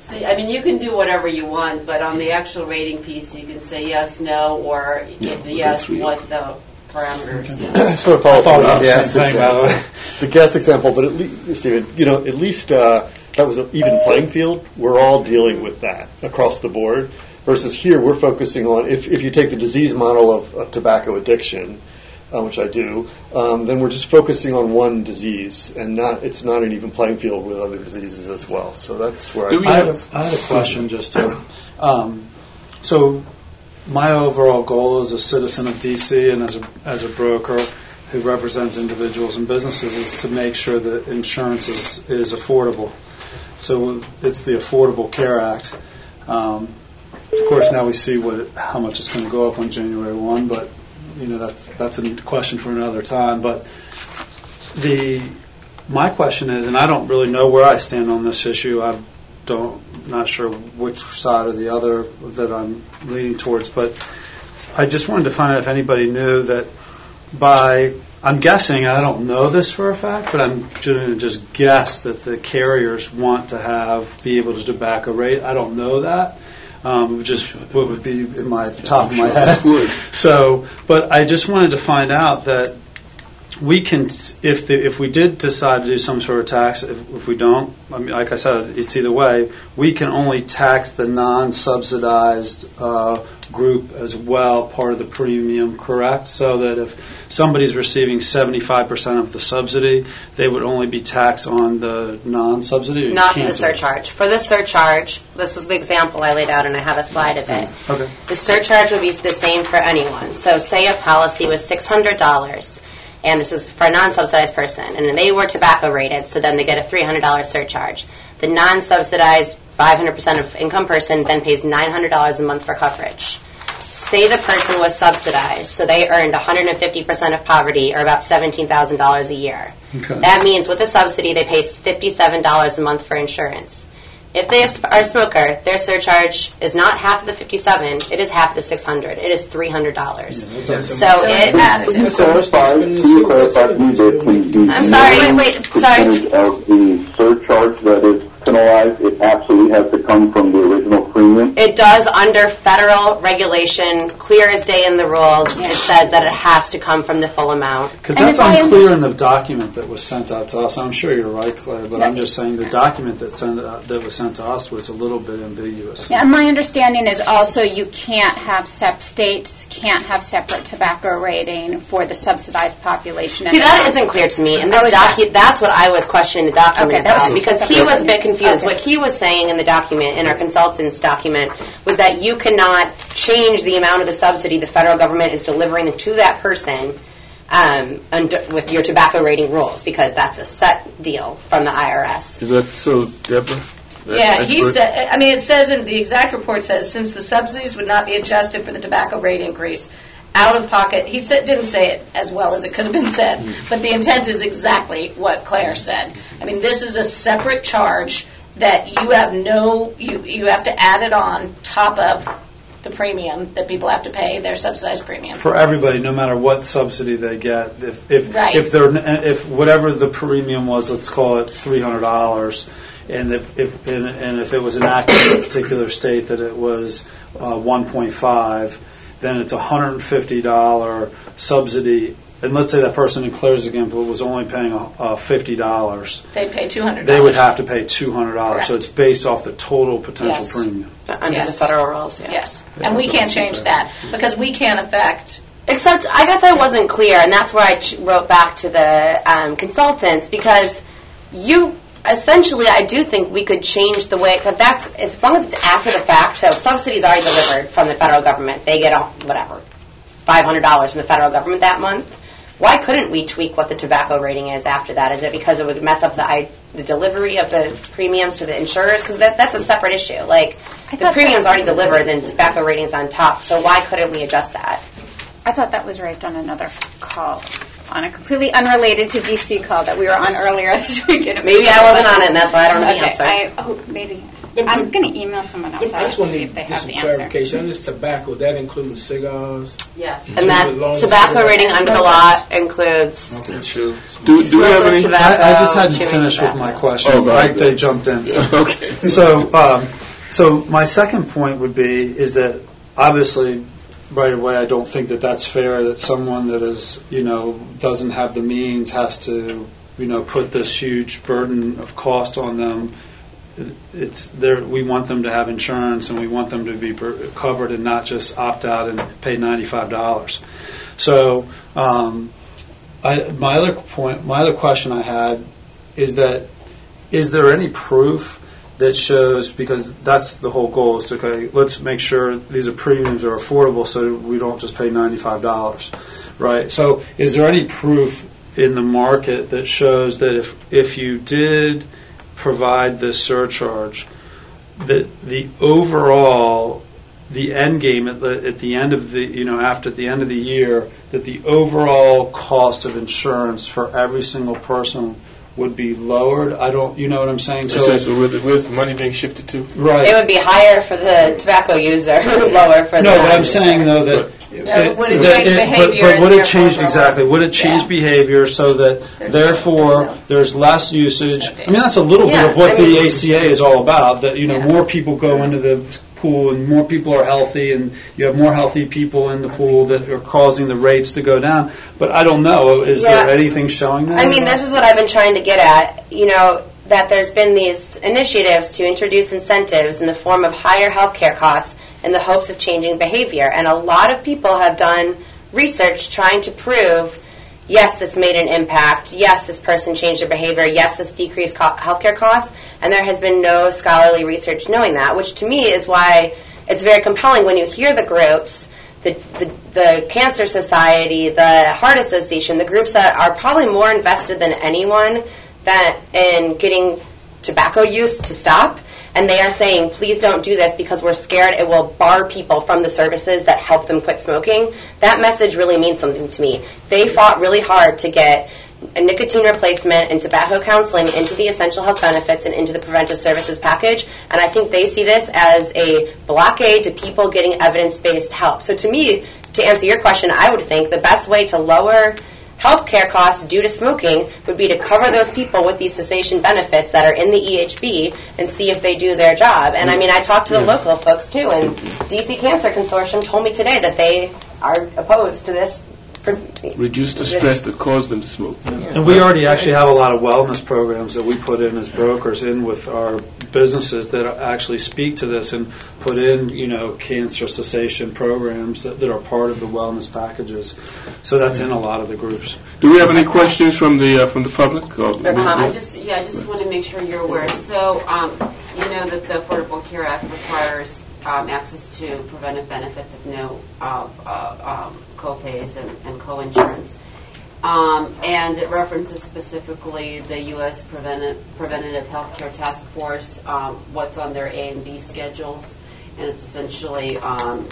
So, I mean, you can do whatever you want, but on the actual rating piece, you can say yes, no, or if yes, what the parameters. I sort of follow thought up on about the the gas same thing, by the way. example. The gas example, but at least, Stephen, you know, at least uh, that was an even playing field. We're all dealing with that across the board. Versus here, we're focusing on if if you take the disease model of, of tobacco addiction, uh, which I do, um, then we're just focusing on one disease, and not it's not an even playing field with other diseases as well. So that's where Do I. we I had, have- a, I had a question just to. Um, so, my overall goal as a citizen of D C and as a as a broker who represents individuals and businesses is to make sure that insurance is is affordable. So it's the Affordable Care Act. Um, of course, now we see what how much it's going to go up on January first, but you know that's that's a question for another time. But the my question is, and I don't really know where I stand on this issue. I don't not sure which side or the other that I'm leaning towards, but I just wanted to find out if anybody knew that by I'm guessing, I don't know this for a fact, but I'm going to just guess that the carriers want to have be able to tobacco rate. I don't know that. Um, just what would be in my top of my head. So, but I just wanted to find out that we can, if the, if we did decide to do some sort of tax, if, if we don't, I mean, like I said, it's either way. We can only tax the non-subsidized uh, group as well, part of the premium, correct? So that if somebody's receiving seventy-five percent of the subsidy, they would only be taxed on the non-subsidy? Or Not for can't the do surcharge. For the surcharge, this is the example I laid out, and I have a slide of it. Okay. The surcharge would be the same for anyone. So say a policy was six hundred dollars, and this is for a non-subsidized person, and they were tobacco rated, so then they get a three hundred dollars surcharge. The non-subsidized five hundred percent of income person then pays nine hundred dollars a month for coverage. Say the person was subsidized, so they earned one hundred fifty percent of poverty, or about seventeen thousand dollars a year. Okay. That means with the subsidy, they pay fifty-seven dollars a month for insurance. If they are a smoker, their surcharge is not half of the fifty-seven, it is half of the six hundred. It is three hundred dollars. Yeah, that doesn't- So it additive. So much they spend in the Can you suit, that's clarify it. to me that the, the I'm sorry, wait, wait, sorry. percentage of the surcharge that is penalized, it absolutely has to come from the original premium? It does under federal regulation, clear as day in the rules. It says that it has to come from the full amount. Because And that's if I unclear in the document that was sent out to us. I'm sure you're right, Claire, but I'm just saying the document that sent uh, that was sent to us was a little bit ambiguous. Yeah, and my understanding is also you can't have sep states can't have separate tobacco rating for the subsidized population. See, that isn't clear to me. And Oh, this is that- docu- that's what I was questioning the document Okay, that about, was- because that's he okay. was a bit confused. Okay. What he was saying in the document, in our consultant's document, was that you cannot change the amount of the subsidy the federal government is delivering to that person um, under, with your tobacco rating rules, because that's a set deal from the I R S. Is that so, Deborah? That Yeah, he expert? said, I mean, it says in the exact report says, since the subsidies would not be adjusted for the tobacco rate increase, out of pocket, he said, didn't say it as well as it could have been said, but the intent is exactly what Claire said. I mean, this is a separate charge that you have no, you, you have to add it on top of the premium that people have to pay, their subsidized premium. For everybody, no matter what subsidy they get, if if Right. if they're if whatever the premium was, let's call it three hundred dollars, and if if and, and if it was enacted in a particular state that it was uh, one point five, then it's a one hundred fifty dollars subsidy. And let's say that person in Claire's example was only paying uh, fifty dollars. They'd pay two hundred dollars. They would have to pay two hundred dollars. So Correct. it's based off the total potential Yes. premium. Under Yes. the federal rules, yeah. Yes, Yeah, and we that can't doesn't change seem that, because we can't affect, Except, I guess I wasn't clear, and that's where I ch- wrote back to the um, consultants, because you, essentially, I do think we could change the way, but that's, as long as it's after the fact, so subsidies already delivered from the federal government, they get, a, whatever, five hundred dollars from the federal government that month. Why couldn't we tweak what the tobacco rating is after that? Is it because it would mess up the I, the delivery of the premiums to the insurers? Because that, that's a separate issue. Like, I the thought premium's that- already delivered, then tobacco rating's on top, so why couldn't we adjust that? I thought that was raised on another call, on a completely unrelated to D C call that we were on earlier this week. and it was- Maybe I wasn't on it, and that's why I don't know the Okay, answer. I, oh, maybe. I'm going to email someone else I just to want see to if they get have some the answer. clarification. On this tobacco, that includes cigars? Yes. And that tobacco rating under the law includes Do, do we have smokeless any? tobacco, I, I just hadn't chewing finished with tobacco. my question. Oh, go Mike, ahead. they jumped in. Okay. So, um, so my second point would be is that obviously, right away, I don't think that that's fair. That someone that is, you know, doesn't have the means has to, you know, put this huge burden of cost on them. It's there. We want them to have insurance, and we want them to be per- covered, and not just opt out and pay ninety-five dollars. So, um, I, my other point, my other question I had is that is there any proof that shows, because that's the whole goal, is to, okay, let's make sure these are premiums are affordable so we don't just pay ninety-five dollars, right? So is there any proof in the market that shows that if if you did provide this surcharge, that the overall, the end game at the at the end of the, you know, after the end of the year, that the overall cost of insurance for every single person would be lowered? I don't, you know what I'm saying? So, so, so where's, where's the money being shifted to? Right. It would be higher for the tobacco user, lower for the No, but I'm non-user. saying though that. Yeah, but would it that change but- behavior But, and would it therefore change lower? exactly? Would it change Yeah. behavior so that There's therefore no- there's less usage? I mean, that's a little Yeah, bit of what I the mean- A C A is all about. That, you know, Yeah. more people go into the pool and more people are healthy, and you have more healthy people in the pool that are causing the rates to go down. But I don't know. Is Yeah. there anything showing that? I mean, this is what I've been trying to get at, you know, that there's been these initiatives to introduce incentives in the form of higher healthcare costs in the hopes of changing behavior. And a lot of people have done research trying to prove, yes, this made an impact, yes, this person changed their behavior, yes, this decreased co- healthcare costs, and there has been no scholarly research knowing that, which to me is why it's very compelling when you hear the groups, the, the, the Cancer Society, the Heart Association, the groups that are probably more invested than anyone that in getting tobacco use to stop, and they are saying, please don't do this because we're scared it will bar people from the services that help them quit smoking. That message really means something to me. They fought really hard to get a nicotine replacement and tobacco counseling into the essential health benefits and into the preventive services package, and I think they see this as a blockade to people getting evidence-based help. So to me, to answer your question, I would think the best way to lower healthcare costs due to smoking would be to cover those people with these cessation benefits that are in the E H B and see if they do their job. And I mean, I talked to the Yeah. local folks too, and D C Cancer Consortium told me today that they are opposed to this. Reduce the stress that caused them to smoke. And we already actually have a lot of wellness programs that we put in as brokers in with our businesses that actually speak to this and put in, you know, cancer cessation programs that, that are part of the wellness packages. So that's in a lot of the groups. Do we have any questions from the uh, from the public? Or, I just, yeah, I just want to make sure you're aware. So, um, you know that the Affordable Care Act requires um, access to preventive benefits of no uh, uh, um, co-pays and, and co-insurance. Um, and it references specifically the U S Preventive, Preventative Healthcare Task Force, um, what's on their A and B schedules. And it's essentially, um,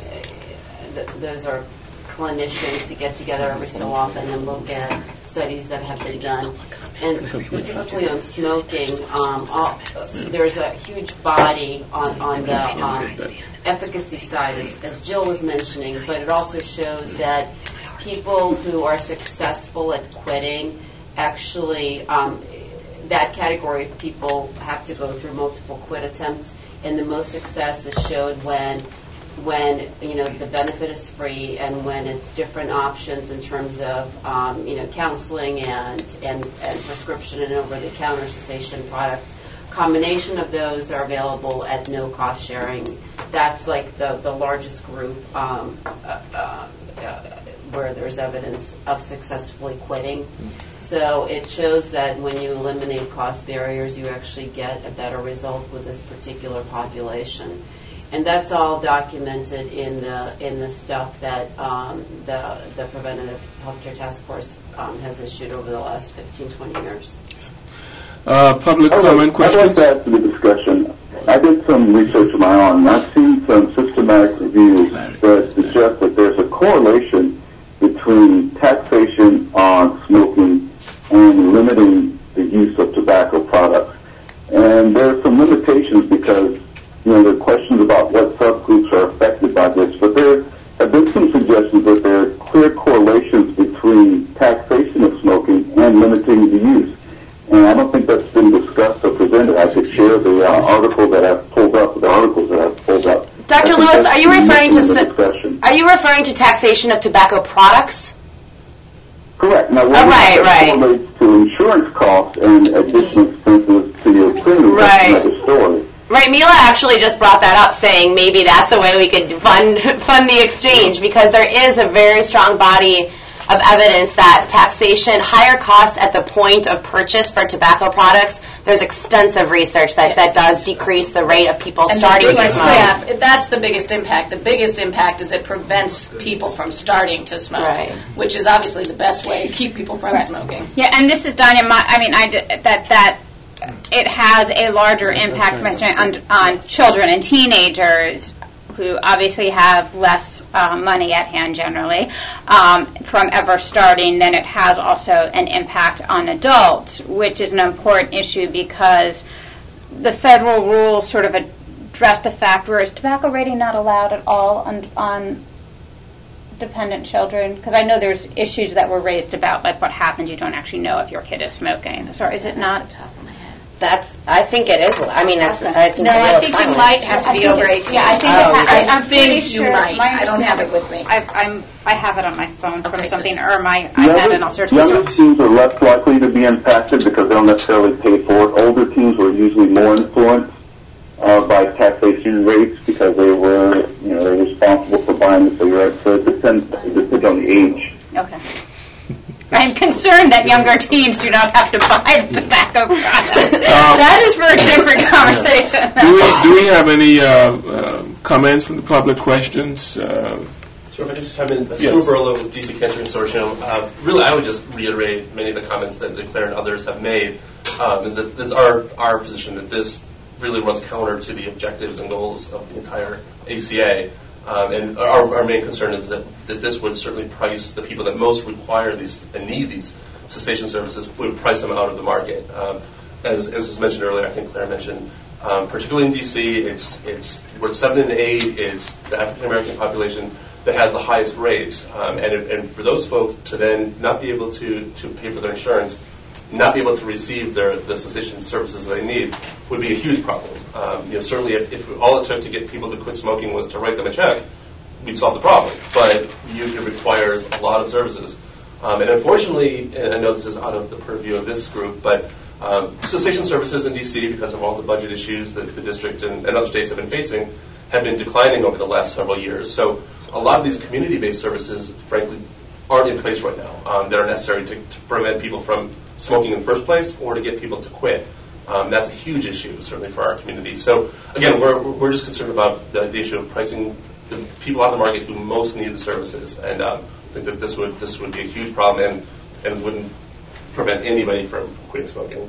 th- those are clinicians who get together every so often and look at studies that have been done. And specifically on smoking, um, all, there's a huge body on, on the um, efficacy side, as, as Jill was mentioning, but it also shows that people who are successful at quitting actually, um, that category of people have to go through multiple quit attempts, and the most success is showed when when you know the benefit is free and when it's different options in terms of um, you know counseling and, and and prescription and over-the-counter cessation products. Combination of those are available at no cost sharing. That's like the the largest group um, uh, uh, uh, where there's evidence of successfully quitting. So it shows that when you eliminate cost barriers, you actually get a better result with this particular population. And that's all documented in the in the stuff that um, the the Preventative Healthcare Task Force um, has issued over the last fifteen, twenty years. Uh, public I'd comment like, questions? I'd like to add to the discussion. I did some research of my own, and I've seen some systematic reviews that suggest that there's a correlation between taxation on smoking and limiting the use of tobacco products. And there are some limitations because Louis, are you referring to the s- discussion. are you referring to taxation of tobacco products? Correct. Now, Oh, whether right, that right. correlates to insurance costs and additional expenses to your premium, Right. that's another story. Right, Mila actually just brought that up, saying maybe that's a way we could fund fund the exchange, because there is a very strong body of evidence that taxation, higher costs at the point of purchase for tobacco products, there's extensive research that, that does decrease the rate of people And starting the to biggest, smoke. yeah, that's the biggest impact. The biggest impact is it prevents people from starting to smoke, Right. which is obviously the best way to keep people from smoking. Yeah, and this is done in my, I mean, I, d- that, that it has a larger impact on, on children and teenagers who obviously have less uh, money at hand generally um, from ever starting than it has also an impact on adults, which is an important issue because the federal rules sort of address the fact where is tobacco rating not allowed at all on, on dependent children? Because I know there's issues that were raised about like what happens you don't actually know if your kid is smoking. So is it not? That's, I think it is. I mean, that's, I think No, the I rule is think fine you with might it. have to I be think over it- eighteen. Yeah, I think Oh, it ha- okay. I, I'm pretty think you sure. might. My I don't have it with understanding- me. I've, I'm, I have it on my phone from Okay, something, or my iPad and all sorts of Younger stuff. teens are less likely to be impacted because they don't necessarily pay for it. Older teens were usually more influenced uh, by taxation rates because they were, you know, they're responsible for buying the cigarettes. So it depends, it depends on the age. Okay. I'm concerned that younger teens do not have to buy tobacco products. That is for a different conversation. Do we, do we have any uh, uh, comments from the public, questions? Uh, Sure, if I could just chime in. Yes. Stuart Burlow with D C Cancer Consortium. Uh, really, I would just reiterate many of the comments that, that Claire and others have made. Um, is that it's our, our position that this really runs counter to the objectives and goals of the entire A C A. Um, and our, our main concern is that, that this would certainly price the people that most require these and need these cessation services, would price them out of the market. Um, as, as was mentioned earlier, I think Claire mentioned, um, particularly in D C, it's, it's, we're at seven and eight, it's the African American population that has the highest rates. Um, and, and for those folks to then not be able to, to pay for their insurance, not be able to receive their the cessation services that they need would be a huge problem. Um, you know, certainly if, if all it took to get people to quit smoking was to write them a check, we'd solve the problem. But you, it requires a lot of services. Um, and unfortunately, and I know this is out of the purview of this group, but um, cessation services in D C, because of all the budget issues that the district and, and other states have been facing, have been declining over the last several years. So a lot of these community-based services, frankly, aren't in place right now um, that are necessary to, to prevent people from smoking in the first place or to get people to quit. Um, that's a huge issue, certainly for our community. So, again, we're, we're just concerned about the, the issue of pricing the people out of the market who most need the services. And um, I think that this would this would be a huge problem and, and wouldn't prevent anybody from quitting smoking.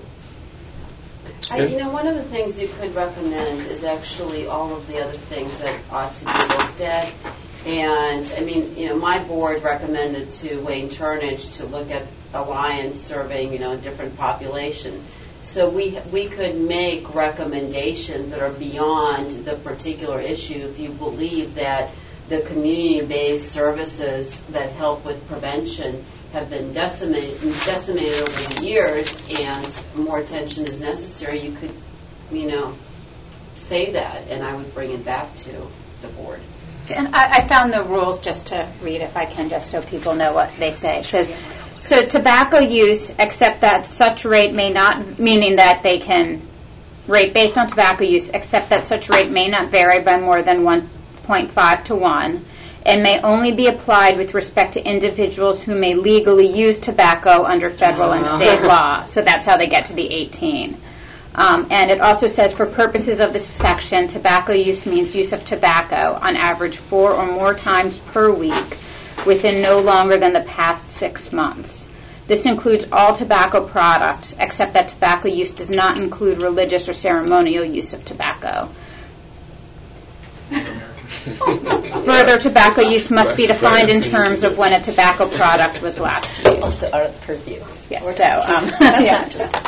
I, you know, one of the things you could recommend is actually all of the other things that ought to be looked at. And, I mean, you know, my board recommended to Wayne Turnage to look at Alliance serving, you know, a different population. So we we could make recommendations that are beyond the particular issue if you believe that the community-based services that help with prevention have been decimated, decimated over the years and more attention is necessary. You could, you know, say that, and I would bring it back to the board. And I, I found the rules just to read, if I can, just so people know what they say. It says, so tobacco use, except that such rate may not, meaning that they can rate based on tobacco use, except that such rate may not vary by more than one point five to one, and may only be applied with respect to individuals who may legally use tobacco under federal and state law. So that's how they get to the eighteen. Um, and it also says, for purposes of this section, tobacco use means use of tobacco on average four or more times per week within no longer than the past six months. This includes all tobacco products, except that tobacco use does not include religious or ceremonial use of tobacco. Further, tobacco use must be defined in terms of when a tobacco product was last used. Also out of purview. Yes, so, um, yeah.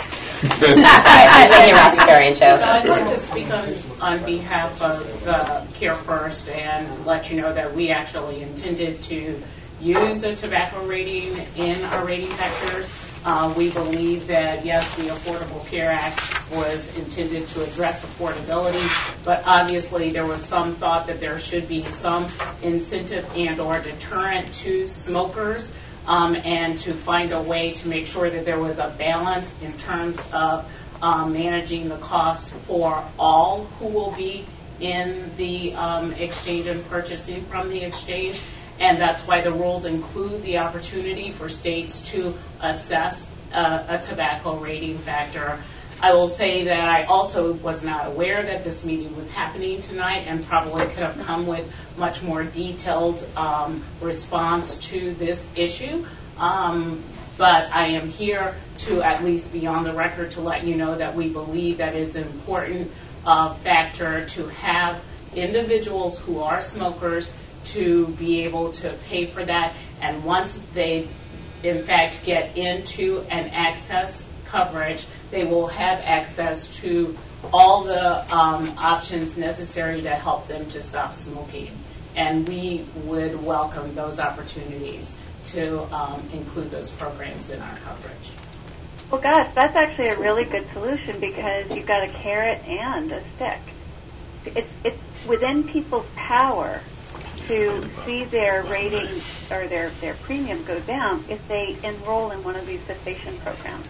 So I'd like to speak on, on behalf of uh, Care First and let you know that we actually intended to use a tobacco rating in our rating factors. Uh, we believe that, yes, the Affordable Care Act was intended to address affordability, but obviously there was some thought that there should be some incentive and or deterrent to smokers, um, and to find a way to make sure that there was a balance in terms of um, managing the costs for all who will be in the um, exchange and purchasing from the exchange. And that's why the rules include the opportunity for states to assess uh, a tobacco rating factor. I will say that I also was not aware that this meeting was happening tonight and probably could have come with much more detailed um, response to this issue. Um, but I am here to at least be on the record to let you know that we believe that it's an important uh, factor to have individuals who are smokers to be able to pay for that, and once they in fact get into and access coverage, they will have access to all the um, options necessary to help them to stop smoking. And we would welcome those opportunities to um, include those programs in our coverage. Well, gosh, that's actually a really good solution because you've got a carrot and a stick. It's, it's within people's power to see their rating or their, their premium go down if they enroll in one of these cessation programs.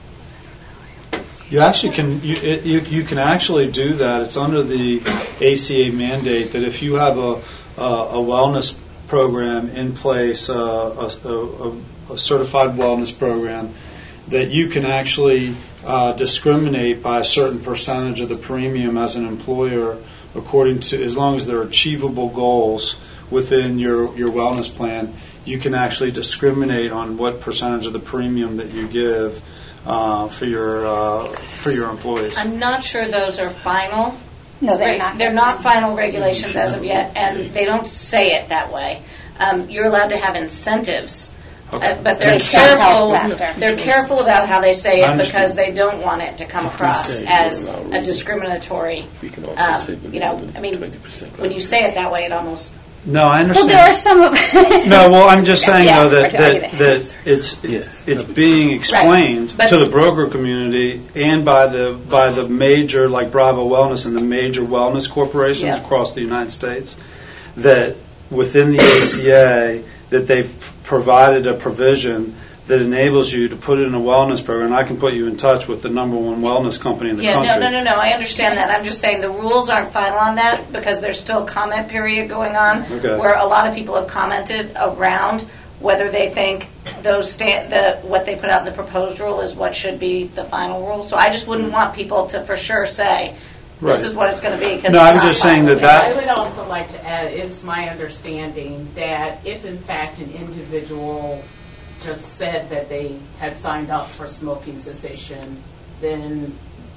You actually can you, it, you you can actually do that. It's under the A C A mandate that if you have a a, a wellness program in place, uh, a, a, a certified wellness program, that you can actually uh, discriminate by a certain percentage of the premium as an employer, according to as long as they're achievable goals within your, your wellness plan. You can actually discriminate on what percentage of the premium that you give uh, for your uh, for your employees. I'm not sure those are final. No, they're Re- not. They're not final regulations as of yet, and they don't say it that way. Um, you're allowed to have incentives, Okay. uh, but they're Makes careful. sense. They're careful about how they say I it understand. because they don't want it to come across as a discriminatory. Um, you know, I mean, when you say it that way, it almost. No, I Well, understand. there are some of. No, well, I'm just saying Yeah, though that we're talking that, about that it's Yes. it's being explained But- to the broker community and by the by the major like Bravo Wellness and the major wellness corporations Yeah. across the United States that within the A C A that they've provided a provision that enables you to put in a wellness program. I can put you in touch with the number one wellness company in the Yeah, country. no, no, no, no. I understand that. I'm just saying the rules aren't final on that because there's still a comment period going on Okay. where a lot of people have commented around whether they think those sta- the what they put out in the proposed rule is what should be the final rule. So I just wouldn't want people to for sure say this Right. is what it's going to be because No, it's I'm not just saying final. that I that would also like to add, it's my understanding that if in fact an individual just said that they had signed up for smoking cessation, then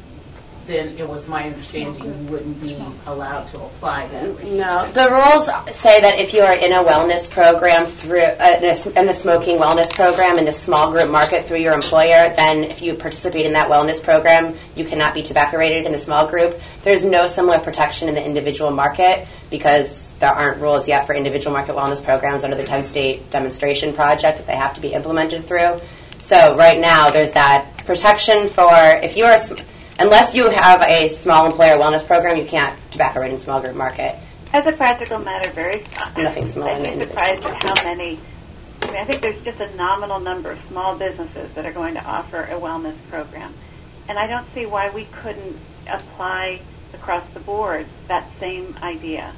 then it was my understanding you wouldn't be allowed to apply that. No, the rules say that if you are in a wellness program through uh, in, a, in a smoking wellness program in a small group market through your employer, then if you participate in that wellness program, you cannot be tobacco rated in the small group. There's no similar protection in the individual market because there aren't rules yet for individual market wellness programs under the ten-state demonstration project that they have to be implemented through. So right now, there's that protection for if you are. Unless you have a small employer wellness program, you can't tobacco rate in small group market. As a practical matter, very Nothing small I'd in be surprised at how many. I mean, I think there's just a nominal number of small businesses that are going to offer a wellness program, and I don't see why we couldn't apply across the board that same idea.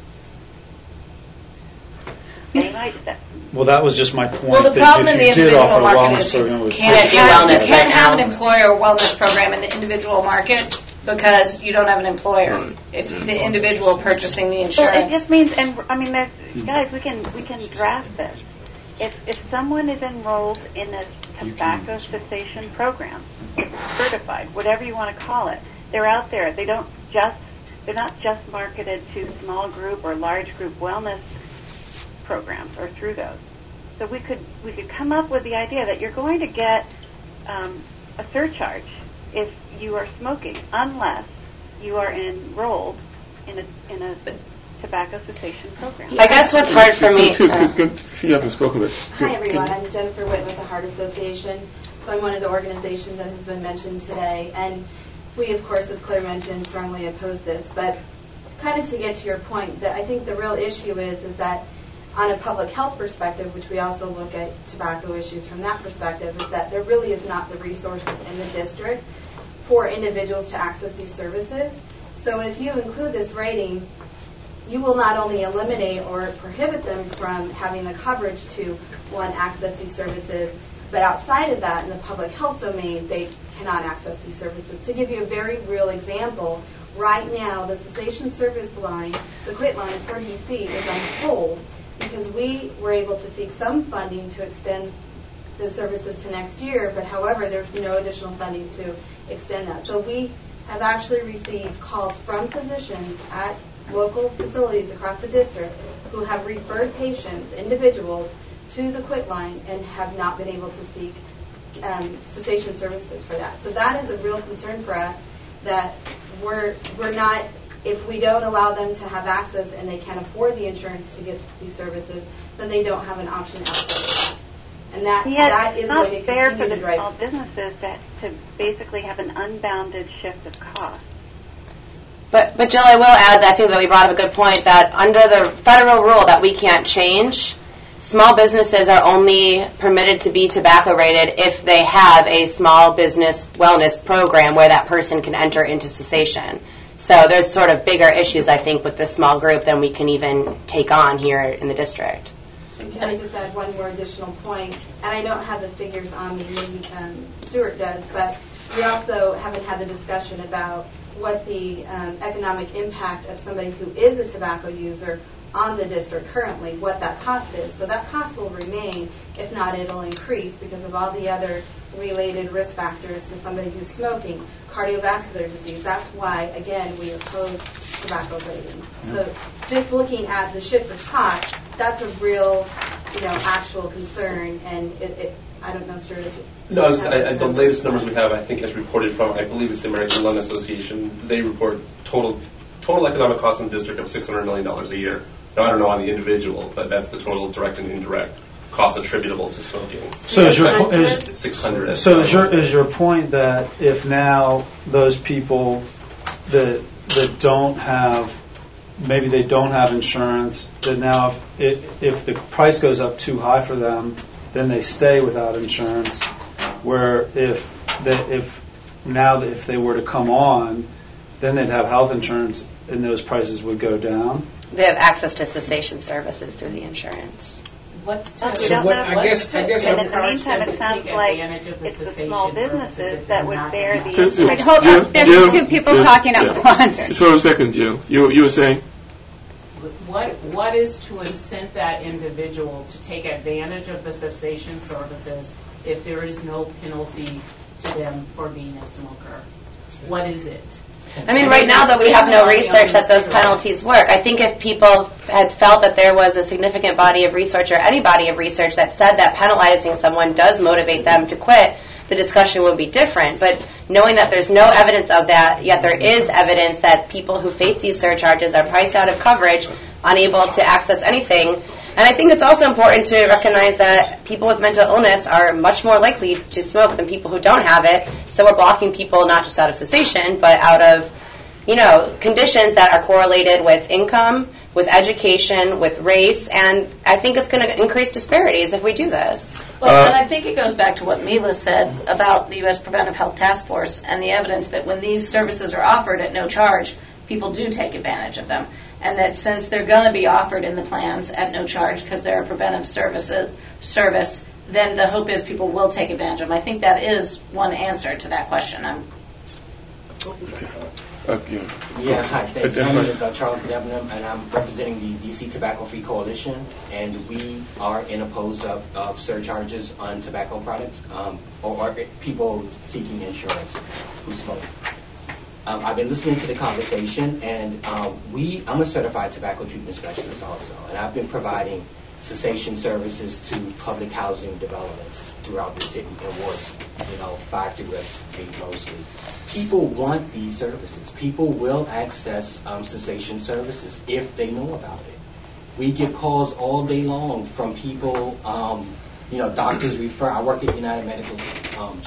Same idea. well, that was just my point. Well, the that problem if in the you did individual offer a market wellness is you program, it would can't, Can't do have, wellness you can't right have now. an employer wellness program in the individual market because you don't have an employer. It's the individual purchasing the Well, it insurance. just means, and I mean, there's, guys, we can we can draft this. If if someone is enrolled in a tobacco cessation program, certified, whatever you want to call it, they're out there. They don't just they're not just marketed to small group or large group wellness programs or through those. So we could we could come up with the idea that you're going to get um, a surcharge if you are smoking, unless you are enrolled in a in a tobacco cessation program. I guess what's hard for me. Excuse- excuse- excuse- You haven't spoken of it. Hi everyone, I'm Jennifer Witt with the Heart Association. So I'm one of the organizations that has been mentioned today. And we, of course, as Claire mentioned, strongly oppose this. But kind of to get to your point, that I think the real issue is, is that on a public health perspective, which we also look at tobacco issues from that perspective, is that there really is not the resources in the district for individuals to access these services. So if you include this rating, you will not only eliminate or prohibit them from having the coverage to, one, access these services, but outside of that, in the public health domain, they cannot access these services. To give you a very real example, right now, the cessation service line, the quit line for D C, is on hold because we were able to seek some funding to extend the services to next year, but however, there's no additional funding to extend that. So we have actually received calls from physicians at local facilities across the district who have referred patients, individuals, to the quit line and have not been able to seek um, cessation services for that. So that is a real concern for us, that we're we're not, if we don't allow them to have access and they can't afford the insurance to get these services, then they don't have an option outside of that. And that, Yet, that is it's not going to fair continue for to the drive. small businesses that, to basically have an unbounded shift of cost. But, but Jill, I will add that I think that we brought up a good point that under the federal rule that we can't change, small businesses are only permitted to be tobacco rated if they have a small business wellness program where that person can enter into cessation. So there's sort of bigger issues, I think, with this small group than we can even take on here in the district. And can I just add one more additional point? And I don't have the figures on me, maybe um, Stuart does, but we also haven't had the discussion about what the um, economic impact of somebody who is a tobacco user on the district currently, what that cost is. So that cost will remain, if not it'll increase because of all the other related risk factors to somebody who's smoking, cardiovascular disease. That's why, again, we oppose tobacco rating. So just looking at the shift of cost, that's a real, you know, actual concern, and it, it I don't know, Stuart, if you No, I was, I, I, the latest numbers we have, I think, as reported from, I believe it's the American Lung Association. They report total total economic cost in the district of six hundred million dollars a year. Now, I don't know on the individual, but that's the total direct and indirect cost attributable to smoking. So is your po- is, six hundred. So is your is your point that if now those people that that don't have, maybe they don't have insurance, that now if it, if the price goes up too high for them, then they stay without insurance. Where if that if now that if they were to come on, then they'd have health insurance and those prices would go down. They have access to cessation services through the insurance. What's to, So what, I guess, I guess, And I'm- in the meantime, it sounds like it's the small businesses that would bear the Yes, Wait, impact. hold Jim, on. There's Jim, two people Jim, talking at yeah. once. So a second, Jill. You you were saying? what what is to incent that individual to take advantage of the cessation services if there is no penalty to them for being a smoker? What is it? I mean, right now, though, we have no research that those penalties work. I think if people had felt that there was a significant body of research or any body of research that said that penalizing someone does motivate them to quit, the discussion would be different. But knowing that there's no evidence of that, yet there is evidence that people who face these surcharges are priced out of coverage, unable to access anything. And I think it's also important to recognize that people with mental illness are much more likely to smoke than people who don't have it. So we're blocking people not just out of cessation, but out of, you know, conditions that are correlated with income, with education, with race, and I think it's going to increase disparities if we do this. Well, uh, and I think it goes back to what Mila said about the U S Preventive Health Task Force and the evidence that when these services are offered at no charge, people do take advantage of them. And that since they're going to be offered in the plans at no charge because they're a preventive service, service, then the hope is people will take advantage of them. I think that is one answer to that question. I'm Okay. Yeah, hi, thanks. My name is uh, Charles Debenham, and I'm representing the D C Tobacco Free Coalition, and we are in opposed of, of surcharges on tobacco products um, or, or people seeking insurance who smoke. Um, I've been listening to the conversation, and uh, we, I'm a certified tobacco treatment specialist also, and I've been providing cessation services to public housing developments throughout the city in wards, you know, five through eight mostly. People want these services. People will access um, cessation services if they know about it. We get calls all day long from people, um, you know, doctors refer. I work at United Medical um,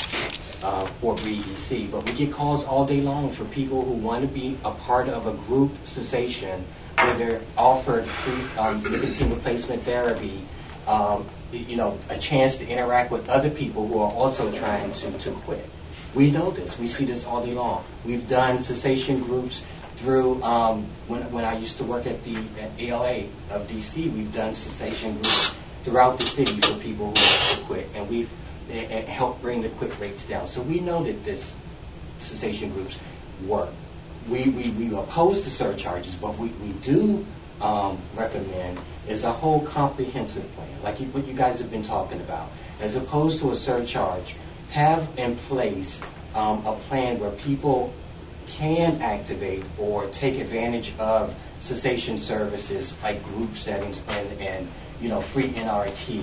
uh, for Breed D C. But we get calls all day long for people who want to be a part of a group cessation where they're offered free um, nicotine replacement therapy, um, you know, a chance to interact with other people who are also trying to, to quit. We know this. We see this all day long. We've done cessation groups through, um, when, when I used to work at the at A L A of D C, we've done cessation groups throughout the city for people who want to quit, and we've uh, helped bring the quit rates down. So we know that this cessation groups work. We, we, we oppose the surcharges, but we, we do um, recommend is a whole comprehensive plan, like you, what you guys have been talking about. As opposed to a surcharge, have in place um, a plan where people can activate or take advantage of cessation services like group settings and, and you know, free N R T.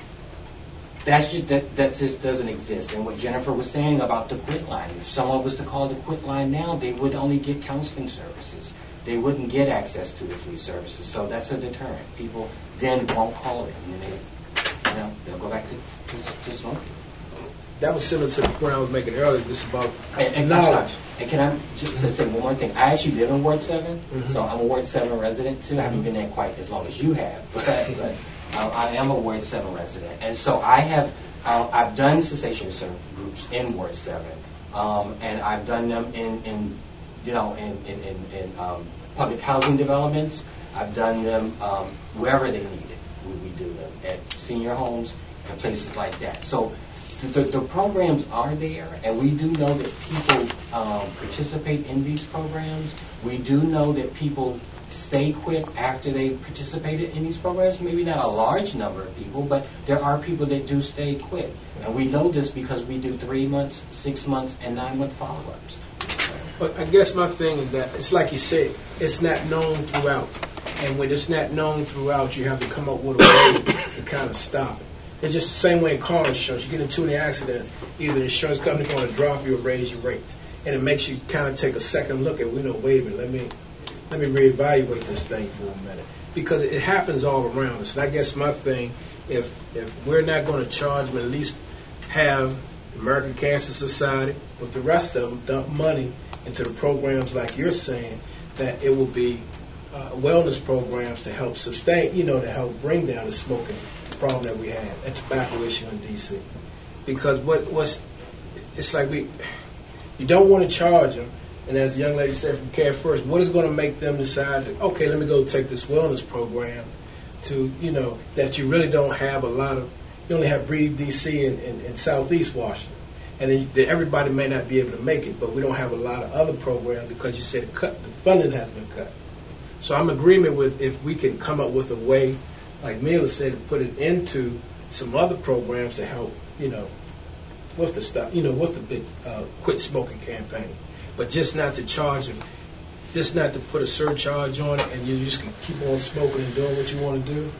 That's just, that, that just doesn't exist. And what Jennifer was saying about the quit line, if someone was to call the quit line now, they would only get counseling services. They wouldn't get access to the free services. So that's a deterrent. People then won't call it, and then they, you know, they'll go back to, to, to smoking. That was similar to the point I was making earlier, just about and, and knowledge. And can I just say one more thing? I actually live in Ward seven, mm-hmm. so I'm a Ward seven resident too. I haven't been there quite as long as you have, but, but uh, I am a Ward seven resident, and so I have uh, I've done cessation groups in Ward seven, um, and I've done them in, in you know in in, in, in um, public housing developments. I've done them um, wherever they need it. We, we do them at senior homes and places like that. So. The, the programs are there, and we do know that people um, participate in these programs. We do know that people stay quit after they participated in these programs. Maybe not a large number of people, but there are people that do stay quit. And we know this because we do three months, six months, and nine-month follow-ups. But I guess my thing is that it's like you said, it's not known throughout. And when it's not known throughout, you have to come up with a way to kind of stop it. It's just the same way in car insurance. You get into any accidents, either the insurance company going to drop you or raise your rates. And it makes you kind of take a second look at, we know, wait a minute, let me let me reevaluate this thing for a minute. Because it happens all around us. And I guess my thing, if if we're not going to charge them, at least have the American Cancer Society, with the rest of them, dump money into the programs like you're saying, that it will be uh, wellness programs to help sustain, you know, to help bring down the smoking problem that we have, and tobacco issue in D C. Because what what's it's like we you don't want to charge them, and as the young lady said from Care First, what is going to make them decide that, okay, let me go take this wellness program to, you know, that you really don't have a lot of, you only have Breathe D C in, in, in Southeast Washington, and then you, everybody may not be able to make it, but we don't have a lot of other programs because you said cut, the funding has been cut. So I'm in agreement with if we can come up with a way, like Mila said, to put it into some other programs to help, you know, with the stuff, you know, with the big uh, quit smoking campaign, but just not to charge them, just not to put a surcharge on it, and you just can keep on smoking and doing what you want to do.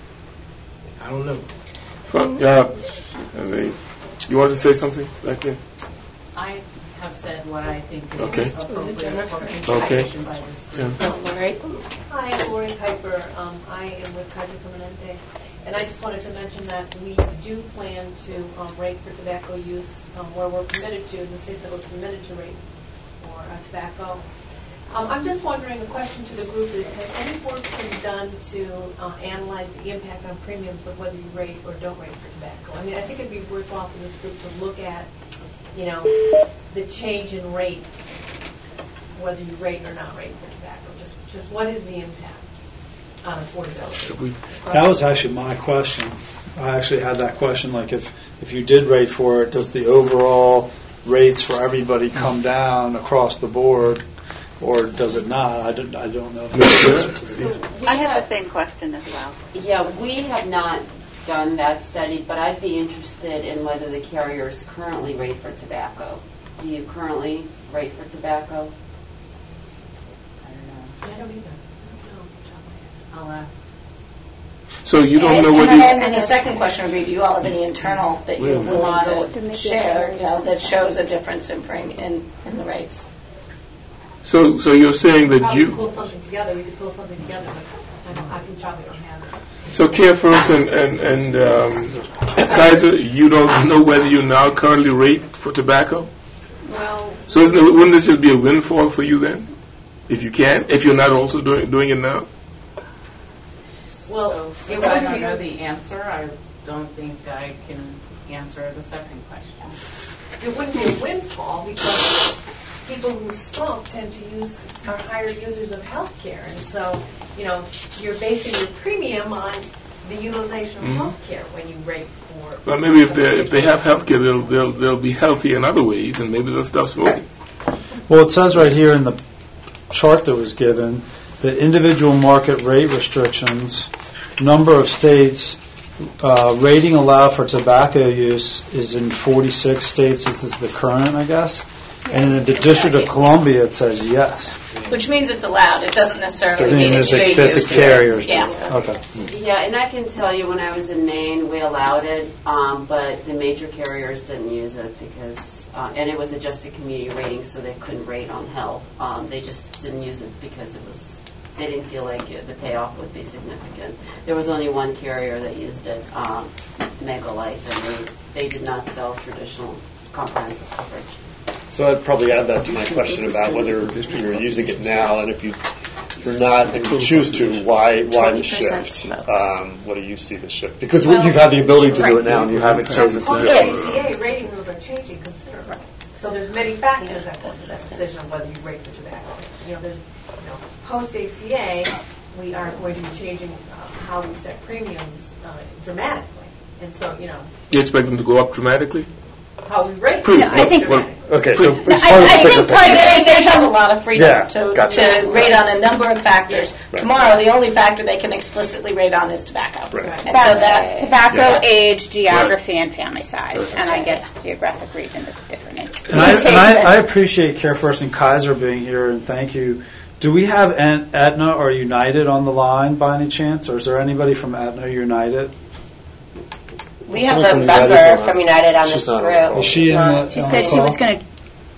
I don't know. Yeah, you want to say something like that? I have said what I think is okay. appropriate for consideration by this group. Oh, Lori. Hi, I'm Lori Piper. Um, I am with Kaiser Permanente, and I just wanted to mention that we do plan to um, rate for tobacco use, um, where we're committed to, the states that we're committed to rate for uh, tobacco. Um, I'm just wondering, a question to the group is, has any work been done to uh, analyze the impact on premiums of whether you rate or don't rate for tobacco? I mean, I think it'd be worthwhile for this group to look at, you know, the change in rates, whether you rate or not rate for tobacco. Just, just what is the impact on affordability? That was actually my question. I actually had that question, like if, if you did rate for it, does the overall rates for everybody come down across the board, or does it not? I don't, I don't know. I have the same question as well. Yeah, we have not done that study, but I'd be interested in whether the carriers currently rate for tobacco. Do you currently rate for tobacco? I don't know. I don't either. No, I'll ask. So you don't and, know what and, you... and then the second question would be, do you all have any internal that you're willing to share, you know, that shows a difference in, premium, in, in the rates? So, so you're saying that Probably you, pull something together, we could pull something together, but I don't, I can probably don't have it. so Care First and, and, and um, Kaiser, you don't know whether you now currently rate for tobacco? Well, So isn't it, wouldn't this just be a windfall for you then? If you can, if you're not also doing, doing it now? well, So it since I wouldn't don't be- know the answer, I don't think I can answer the second question. It wouldn't be a windfall because people who smoke tend to use, are higher users of health care. And so, you know, you're basing your premium on the utilization of Mhm. health care when you rate for. Well, maybe if they if they have health care, they'll, they'll, they'll be healthy in other ways, and maybe they'll stop smoking. Well, it says right here in the chart that was given that individual market rate restrictions, number of states, uh, rating allowed for tobacco use is in forty-six states. This is the current, I guess. And in the District of Columbia, it says yes. Which means it's allowed. It doesn't necessarily Doesn't mean mean it's that should the- be that the used. carriers do. Yeah. Okay. Yeah, and I can tell you when I was in Maine, we allowed it, um, but the major carriers didn't use it because, uh, and it was adjusted community rating, so they couldn't rate on health. Um, they just didn't use it because it was, they didn't feel like it, the payoff would be significant. There was only one carrier that used it, um, Megalife, and they, they did not sell traditional comprehensive coverage. So I'd probably add that to my question about whether you're using it now, and if you if you're not and you choose to, why why the shift? Um, what do you see the shift? Because Well, you've had the ability to do it now, and you haven't chosen to do A it. C A rating rules are changing considerably. So there's many factors that go into that decision on whether you rate for tobacco. You know, there's, you know, post-A C A, we are going to be changing uh, how we set premiums uh, dramatically. And so, you know, You expect them to go up dramatically? how we rate Pretty- them No, I think- dramatically. Okay, so No, it's part of I, I the think bigger part picture. of they have a lot of freedom Yeah, to, gotcha. to rate on a number of factors. Right. Tomorrow, the only factor they can explicitly rate on is tobacco. Right. And so that Tobacco, Yeah. age, geography, and family size. Okay. And I guess geographic region is different. And I, and I, I appreciate Care First and Kaiser being here, and thank you. Do we have Aet- Aetna or United on the line by any chance, or is there anybody from Aetna or United? We have Someone a from United's member on. from United on She's this not on group. the Is she in the? She on said the she was call? going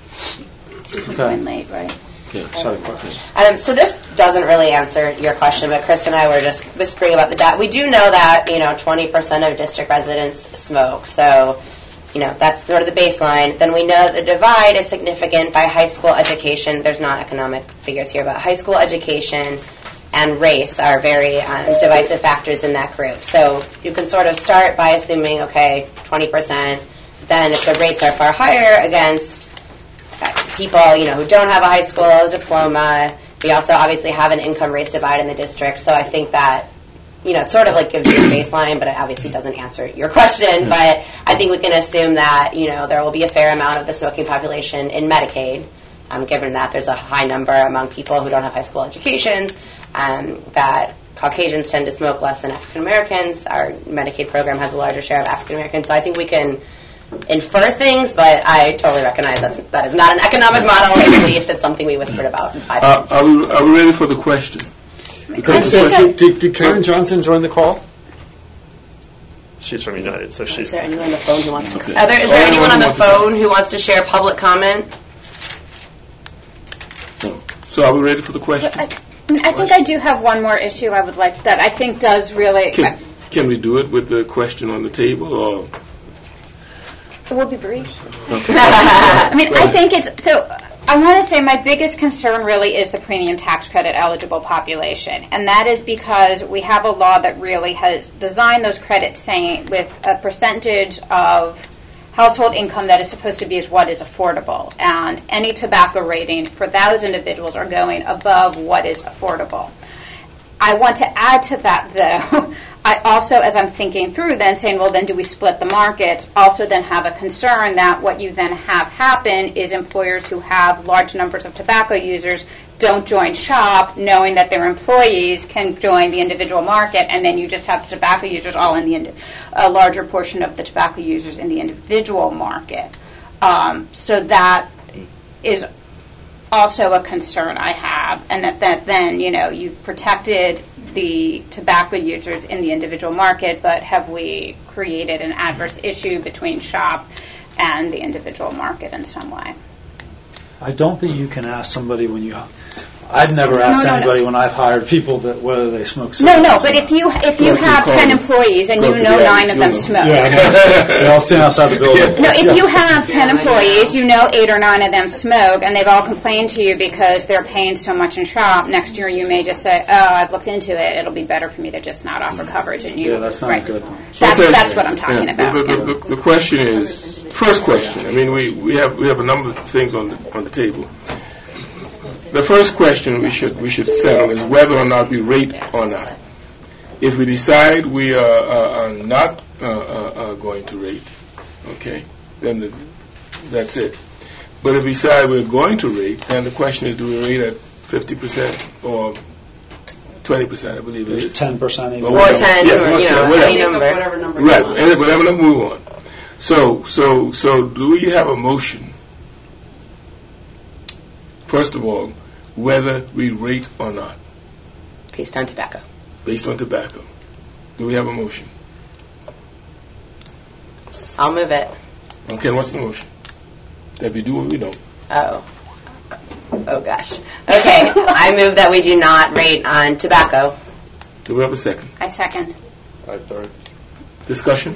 to join late, right? Sorry, Chris. Um, so this doesn't really answer your question, but Chris and I were just whispering about the data. We do know that, you know, twenty percent of district residents smoke. So, you know, that's sort of the baseline. Then we know the divide is significant by high school education. There's not economic figures here, but high school education and race are very um, divisive factors in that group. So you can sort of start by assuming, okay, twenty percent. Then if the rates are far higher against people, you know, who don't have a high school diploma, we also obviously have an income race divide in the district. So I think that, you know, it sort of like gives you a baseline, but it obviously doesn't answer your question. But I think we can assume that, you know, there will be a fair amount of the smoking population in Medicaid, um, given that there's a high number among people who don't have high school educations, um, that Caucasians tend to smoke less than African Americans. Our Medicaid program has a larger share of African Americans. So I think we can infer things, but I totally recognize that's, that is not an economic model. At least it's something we whispered about in five Uh, are, we, are we ready for the question? Did, did, did, did Karen Johnson join the call? She's from United, so Is she's. there anyone on the phone who wants to? Are there, is there anyone on the phone who wants to share public comment? So are we ready for the question? I, I think I do have one more issue I would like that I think does really. Can, can we do it with the question on the table, or? It will be brief. Okay. I mean, I think it's so. I want to say my biggest concern really is the premium tax credit eligible population, and that is because we have a law that really has designed those credits saying with a percentage of household income that is supposed to be is what is affordable, and any tobacco rating for those individuals are going above what is affordable. I want to add to that, though, I also, as I'm thinking through then, saying, well, then do we split the market, also then have a concern that what you then have happen is employers who have large numbers of tobacco users don't join SHOP, knowing that their employees can join the individual market, and then you just have the tobacco users all in the, indi- a larger portion of the tobacco users in the individual market. Um, so that is also a concern I have, and that, that then, you know, you've protected the tobacco users in the individual market, but have we created an adverse issue between SHOP and the individual market in some way? I don't think you can ask somebody when you. I've never asked No, no, no. anybody when I've hired people that whether they smoke No, cigarettes. no, or but not. if you if you Go to have the ten college. employees and Go you to know the nine of them Arizona. smoke. Yeah, I know. They all stand outside the building. No, if you have ten employees, you know eight or nine of them smoke, and they've all complained to you because they're paying so much in shop. Next year, you may just say, "Oh, I've looked into it. It'll be better for me to just not offer coverage." And you, Yeah, that's not right. good. That's Okay. that's what I'm talking Yeah. about. The, the, the, the question is, first question. I mean, we, we have we have a number of things on the on the table. The first question we should we should settle is whether or not we rate or not. If we decide we are, are, are not uh, uh, uh, going to rate, okay, then the, that's it. But if we decide we're going to rate, then the question is, do we rate at fifty percent or twenty percent? I believe it is. ten percent even. Or ten, Yeah, or, you ten, know, whatever. any number. Whatever number you Right, want. and whatever number we want. So, so, so, do we have a motion? First of all, whether we rate or not, Based on tobacco. based on tobacco. Do we have a motion? I'll move it. Okay, what's the motion? That we do or we don't? Oh. Oh, gosh. Okay, I move that we do not rate on tobacco. Do we have a second? I second. I third. Discussion?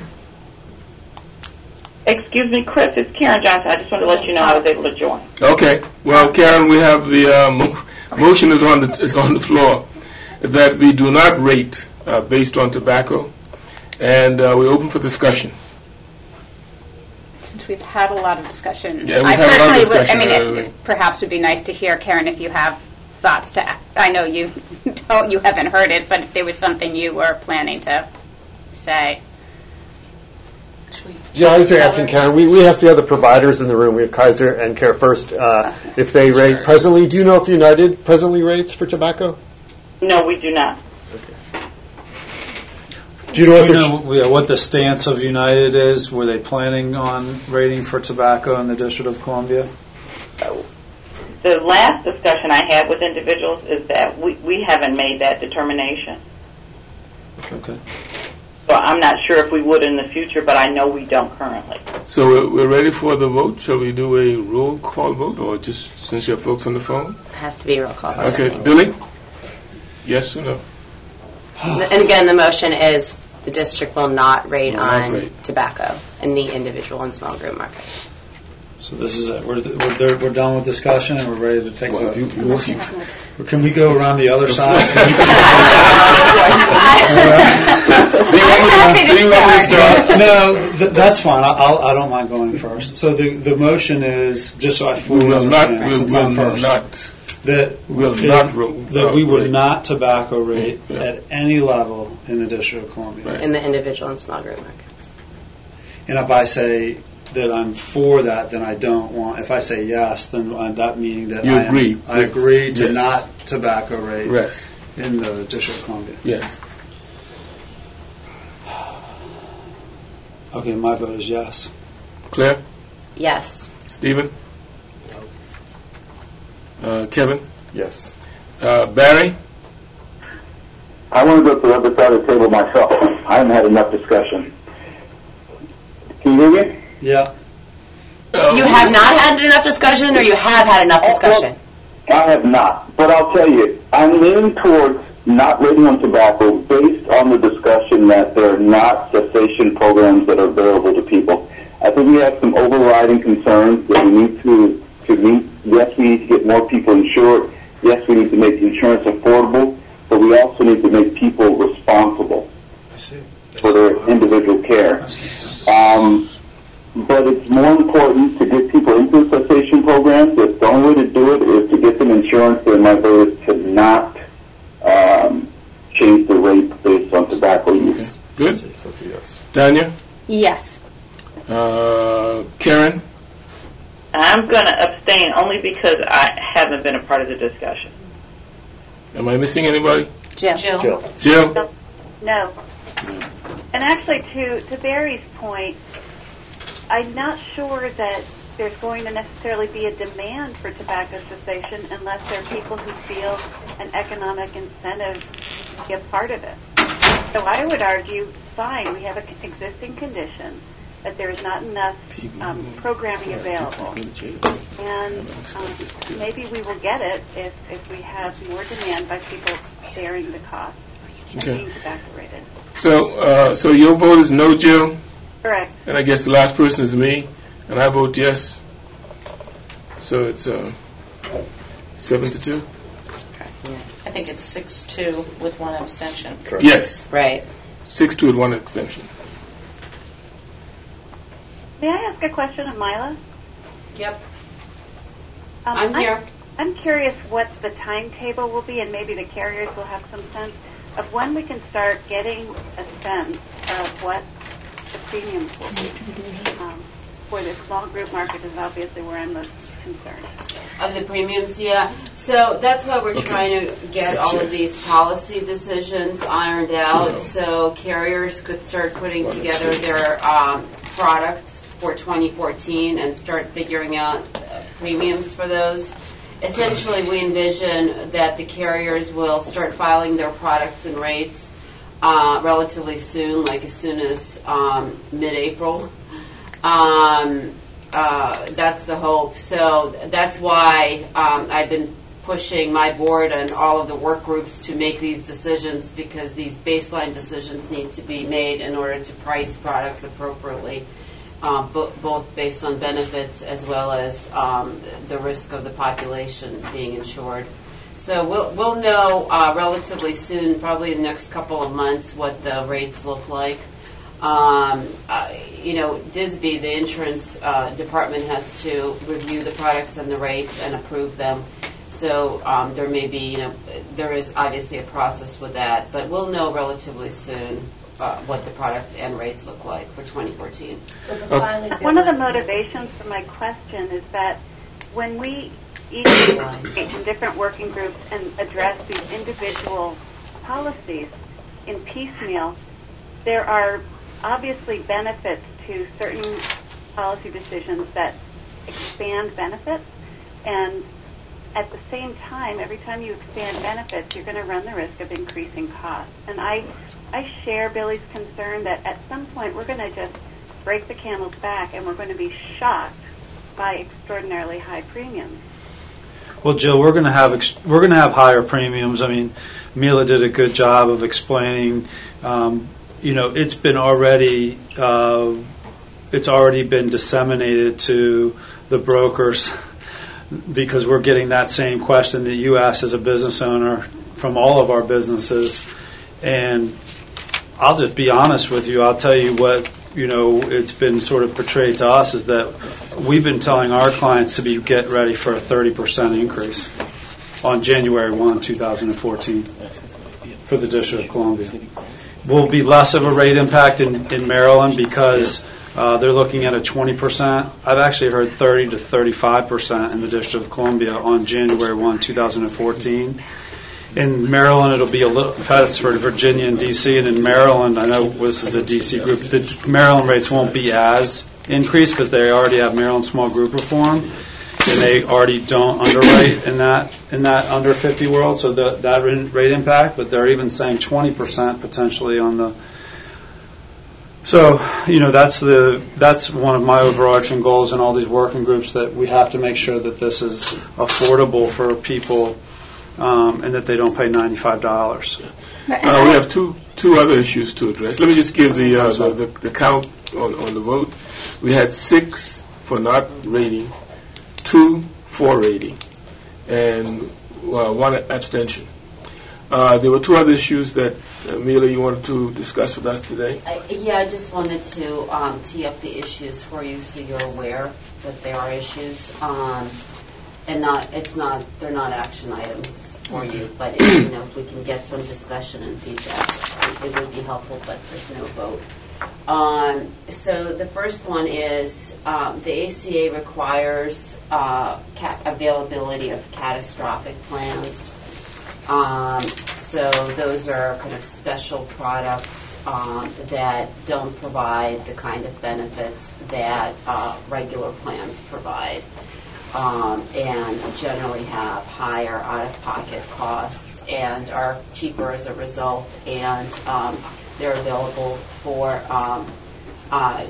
Excuse me, Chris, it's Karen Johnson. I just wanted to let you know I was able to join. Okay. Well, Karen, we have the uh, mo- motion is on the is on the floor that we do not rate uh, based on tobacco, and uh, we're open for discussion. Since we've had a lot of discussion, Yeah, we've I had a lot of personally would. I discussion, mean, uh, it, it perhaps would be nice to hear, Karen, if you have thoughts to. I know you don't. You haven't heard it, but if there was something you were planning to say. Yeah, I was just asking Karen, we, we asked the other providers in the room, we have Kaiser and Care First, uh, if they rate presently. Do you know if United presently rates for tobacco? No, we do not. Do you know what Do you they're- know yeah, what the stance of United is? Were they planning on rating for tobacco in the District of Columbia? The last discussion I had with individuals is that we, we haven't made that determination. Okay. So I'm not sure if we would in the future, but I know we don't currently. So we're, we're ready for the vote. Shall we do a roll call vote, or just since you have folks on the phone? It has to be a roll call. Okay, Billy? Yes or no? And again, the motion is the district will not rate Will not on rate. tobacco in the individual and small group market. So this is it. We're, we're, there- we're done with discussion and we're ready to take Well, the you- you- you- Or Can we go around the other side? No, th- that's fine. I- I'll, I don't mind going first. So the, the motion is, just so I We fully will not, understand, we since will I'm first, not, that, will if- not ro- that we would rate. not tobacco rate Yeah. at any level in the District of Columbia. In the individual and small group markets. And if I say that I'm for that, then I don't want. If I say yes, then uh, that meaning that You I, am- agree I with- agree to yes. not tobacco rate Yes. in the District of Columbia. Yes. Okay, my vote is yes. Claire? Yes. Stephen? Uh, Kevin? Yes. Uh, Barry? I want to go to the other side of the table myself. I haven't had enough discussion. Can you hear me? Yeah. You have not had enough discussion, or you have had enough discussion? I have not, but I'll tell you, I'm leaning towards not rating on tobacco based on the discussion that there are not cessation programs that are available to people. I think we have some overriding concerns that we need to, to meet. Yes, we need to get more people insured. Yes, we need to make insurance affordable, but we also need to make people responsible for their individual care. Um, but it's more important to get people into cessation programs. If the only way to do it is to get them insurance, then my vote is to not um, change the rate based on tobacco use. Good. That's a yes. Danya? Yes. Uh, Karen? I'm going to abstain only because I haven't been a part of the discussion. Am I missing anybody? Jill. Jill. Jill? No. And actually, to, to Barry's point, I'm not sure that there's going to necessarily be a demand for tobacco cessation unless there are people who feel an economic incentive to be a part of it. So I would argue, fine, we have an existing condition. that there is not enough um, programming available. And um, maybe we will get it if, if we have more demand by people bearing the cost and Okay. being tobacco rated. So, uh, so your vote is no, Jill? Correct. And I guess the last person is me, and I vote yes. So it's uh, seven to two? I think it's six two with one abstention. Yes. Right. Six two with one extension. May I ask a question of Mila? Yep. Um, I'm here. I'm curious what the timetable will be, and maybe the carriers will have some sense of when we can start getting a sense of what the premiums will be. Um, for the small group market is obviously where I'm most concerned. Of the premiums, yeah. So that's why we're Okay. trying to get Six all of years. these policy decisions ironed out No. so carriers could start putting together their um, products for twenty fourteen and start figuring out uh, premiums for those. Essentially, we envision that the carriers will start filing their products and rates uh, relatively soon, like as soon as um, mid-April. Um, uh, that's the hope. So that's why um, I've been pushing my board and all of the work groups to make these decisions, because these baseline decisions need to be made in order to price products appropriately, uh, bo- both based on benefits as well as um, the risk of the population being insured. So we'll, we'll know uh, relatively soon, probably in the next couple of months, what the rates look like. Um, uh, you know, D I S B, the insurance uh, department, has to review the products and the rates and approve them. So um, there may be, you know, there is obviously a process with that, but we'll know relatively soon uh, what the products and rates look like for twenty fourteen. One of the motivations for my question is that when we each engage in different working groups and address these individual policies in piecemeal, there are obviously benefits to certain policy decisions that expand benefits, and at the same time, every time you expand benefits, you're going to run the risk of increasing costs. And I, I share Billy's concern that at some point we're going to just break the camel's back and we're going to be shocked by extraordinarily high premiums. Well, Jill, we're going to have ex- we're going to have higher premiums. I mean, Mila did a good job of explaining. Um, you know, it's been already uh, it's already been disseminated to the brokers, because we're getting that same question that you asked as a business owner from all of our businesses. And I'll just be honest with you. I'll tell you what, you know, it's been sort of portrayed to us is that we've been telling our clients to be get ready for a thirty percent increase on January first, twenty fourteen for the District of Columbia. Will be less of a rate impact in, in Maryland because uh, they're looking at a twenty percent. I've actually heard thirty to thirty-five percent in the District of Columbia on January first, twenty fourteen. In Maryland, it'll be a little, that's for Virginia and D C, and in Maryland, I know this is a D C group, the Maryland rates won't be as increased because they already have Maryland small group reform, and they already don't underwrite in that in that under fifty world, so the, that rate impact, but they're even saying twenty percent potentially on the. So, you know, that's the that's one of my overarching goals in all these working groups, that we have to make sure that this is affordable for people. Um, and that they don't pay ninety-five dollars. Uh, we have two two other issues to address. Let me just give the uh, the, the, the count on, on the vote. We had six for not rating, two for rating, and uh, one abstention. Uh, there were two other issues that, uh, Mila, you wanted to discuss with us today? I, yeah, I just wanted to um, tee up the issues for you so you're aware that there are issues. Um, And not, it's not, they're not action items for you, but if, you know, if we can get some discussion and feedback, it would be helpful, but there's no vote. Um, so the first one is um, the A C A requires uh, ca- availability of catastrophic plans. Um, so those are kind of special products um, that don't provide the kind of benefits that uh, regular plans provide. Um, and generally have higher out-of-pocket costs and are cheaper as a result, and um, they're available for um, uh,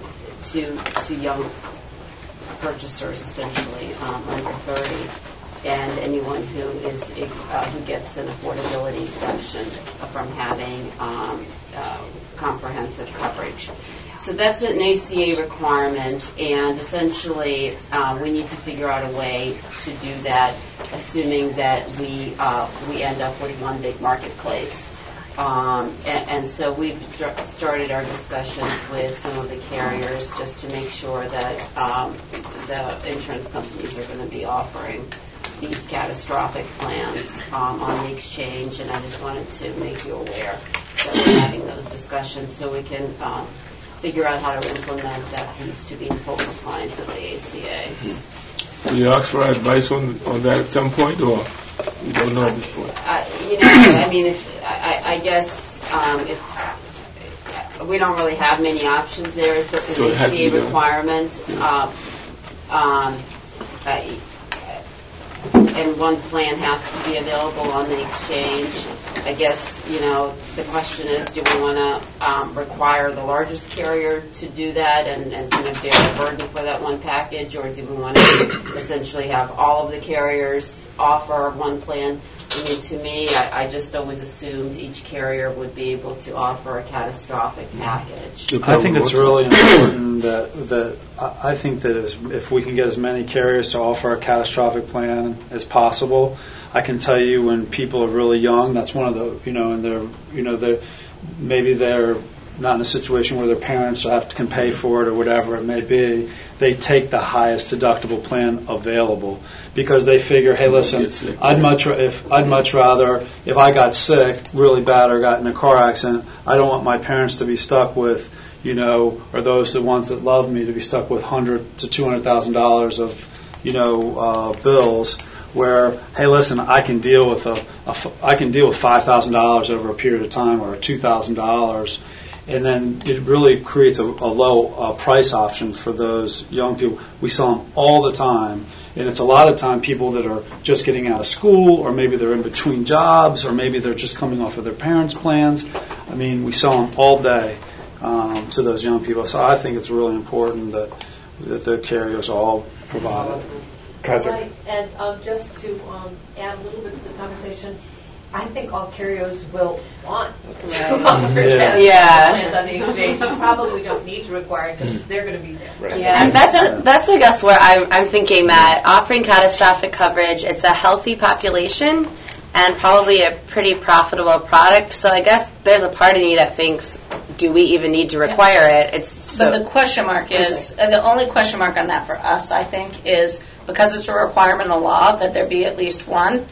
to to young purchasers, essentially um, under thirty, and anyone who is uh, who gets an affordability exemption from having um, uh, comprehensive coverage. So that's an A C A requirement, and essentially uh, we need to figure out a way to do that, assuming that we uh, we end up with one big marketplace. Um, and, and so we've dr- started our discussions with some of the carriers just to make sure that um, the insurance companies are going to be offering these catastrophic plans um, on the exchange, and I just wanted to make you aware that we're having those discussions so we can um, figure out how to implement that piece to be in full compliance of the A C A. Do you ask for advice on, on that at some point, or you don't know at this point? Uh, you know, I mean, if, I, I guess um, if we don't really have many options there. It's, a, it's So it an has A to C A be done. requirement. Yeah. Um, um, uh, and one plan has to be available on the exchange. I guess, you know, the question is, do we want to um, require the largest carrier to do that and, and kind of bear the burden for that one package, or do we want to essentially have all of the carriers offer one plan? I mean, to me, I, I just always assumed each carrier would be able to offer a catastrophic package. I think it's really important that that I I think that as, if we can get as many carriers to offer a catastrophic plan as possible, I can tell you when people are really young, that's one of the you know, and they're you know they're maybe they're not in a situation where their parents have to can pay for it or whatever it may be. They take the highest deductible plan available because they figure, hey, listen, I'd much ra- if I'd much rather if I got sick really bad or got in a car accident, I don't want my parents to be stuck with, you know, or those the ones that love me to be stuck with hundred to two hundred thousand dollars of, you know, uh, bills. Where, hey, listen, I can deal with a, a f- I can deal with five thousand dollars over a period of time or two thousand dollars. And then it really creates a, a low uh, price option for those young people. We sell them all the time, and it's a lot of time people that are just getting out of school, or maybe they're in between jobs, or maybe they're just coming off of their parents' plans. I mean, we sell them all day um, to those young people. So I think it's really important that that the carriers all provide it. Right, and um, just to um, add a little bit to the conversation, I think all carriers will want to offer Yeah. that Yeah. plans on the exchange. You probably don't need to require it because they're going to be there. Right. Yeah, that's that's I guess where I'm, I'm thinking that offering catastrophic coverage, it's a healthy population and probably a pretty profitable product. So I guess there's a part of me that thinks, do we even need to require it? It's so. But the question mark is, and the only question mark on that for us, I think, is because it's a requirement of law that there be at least one,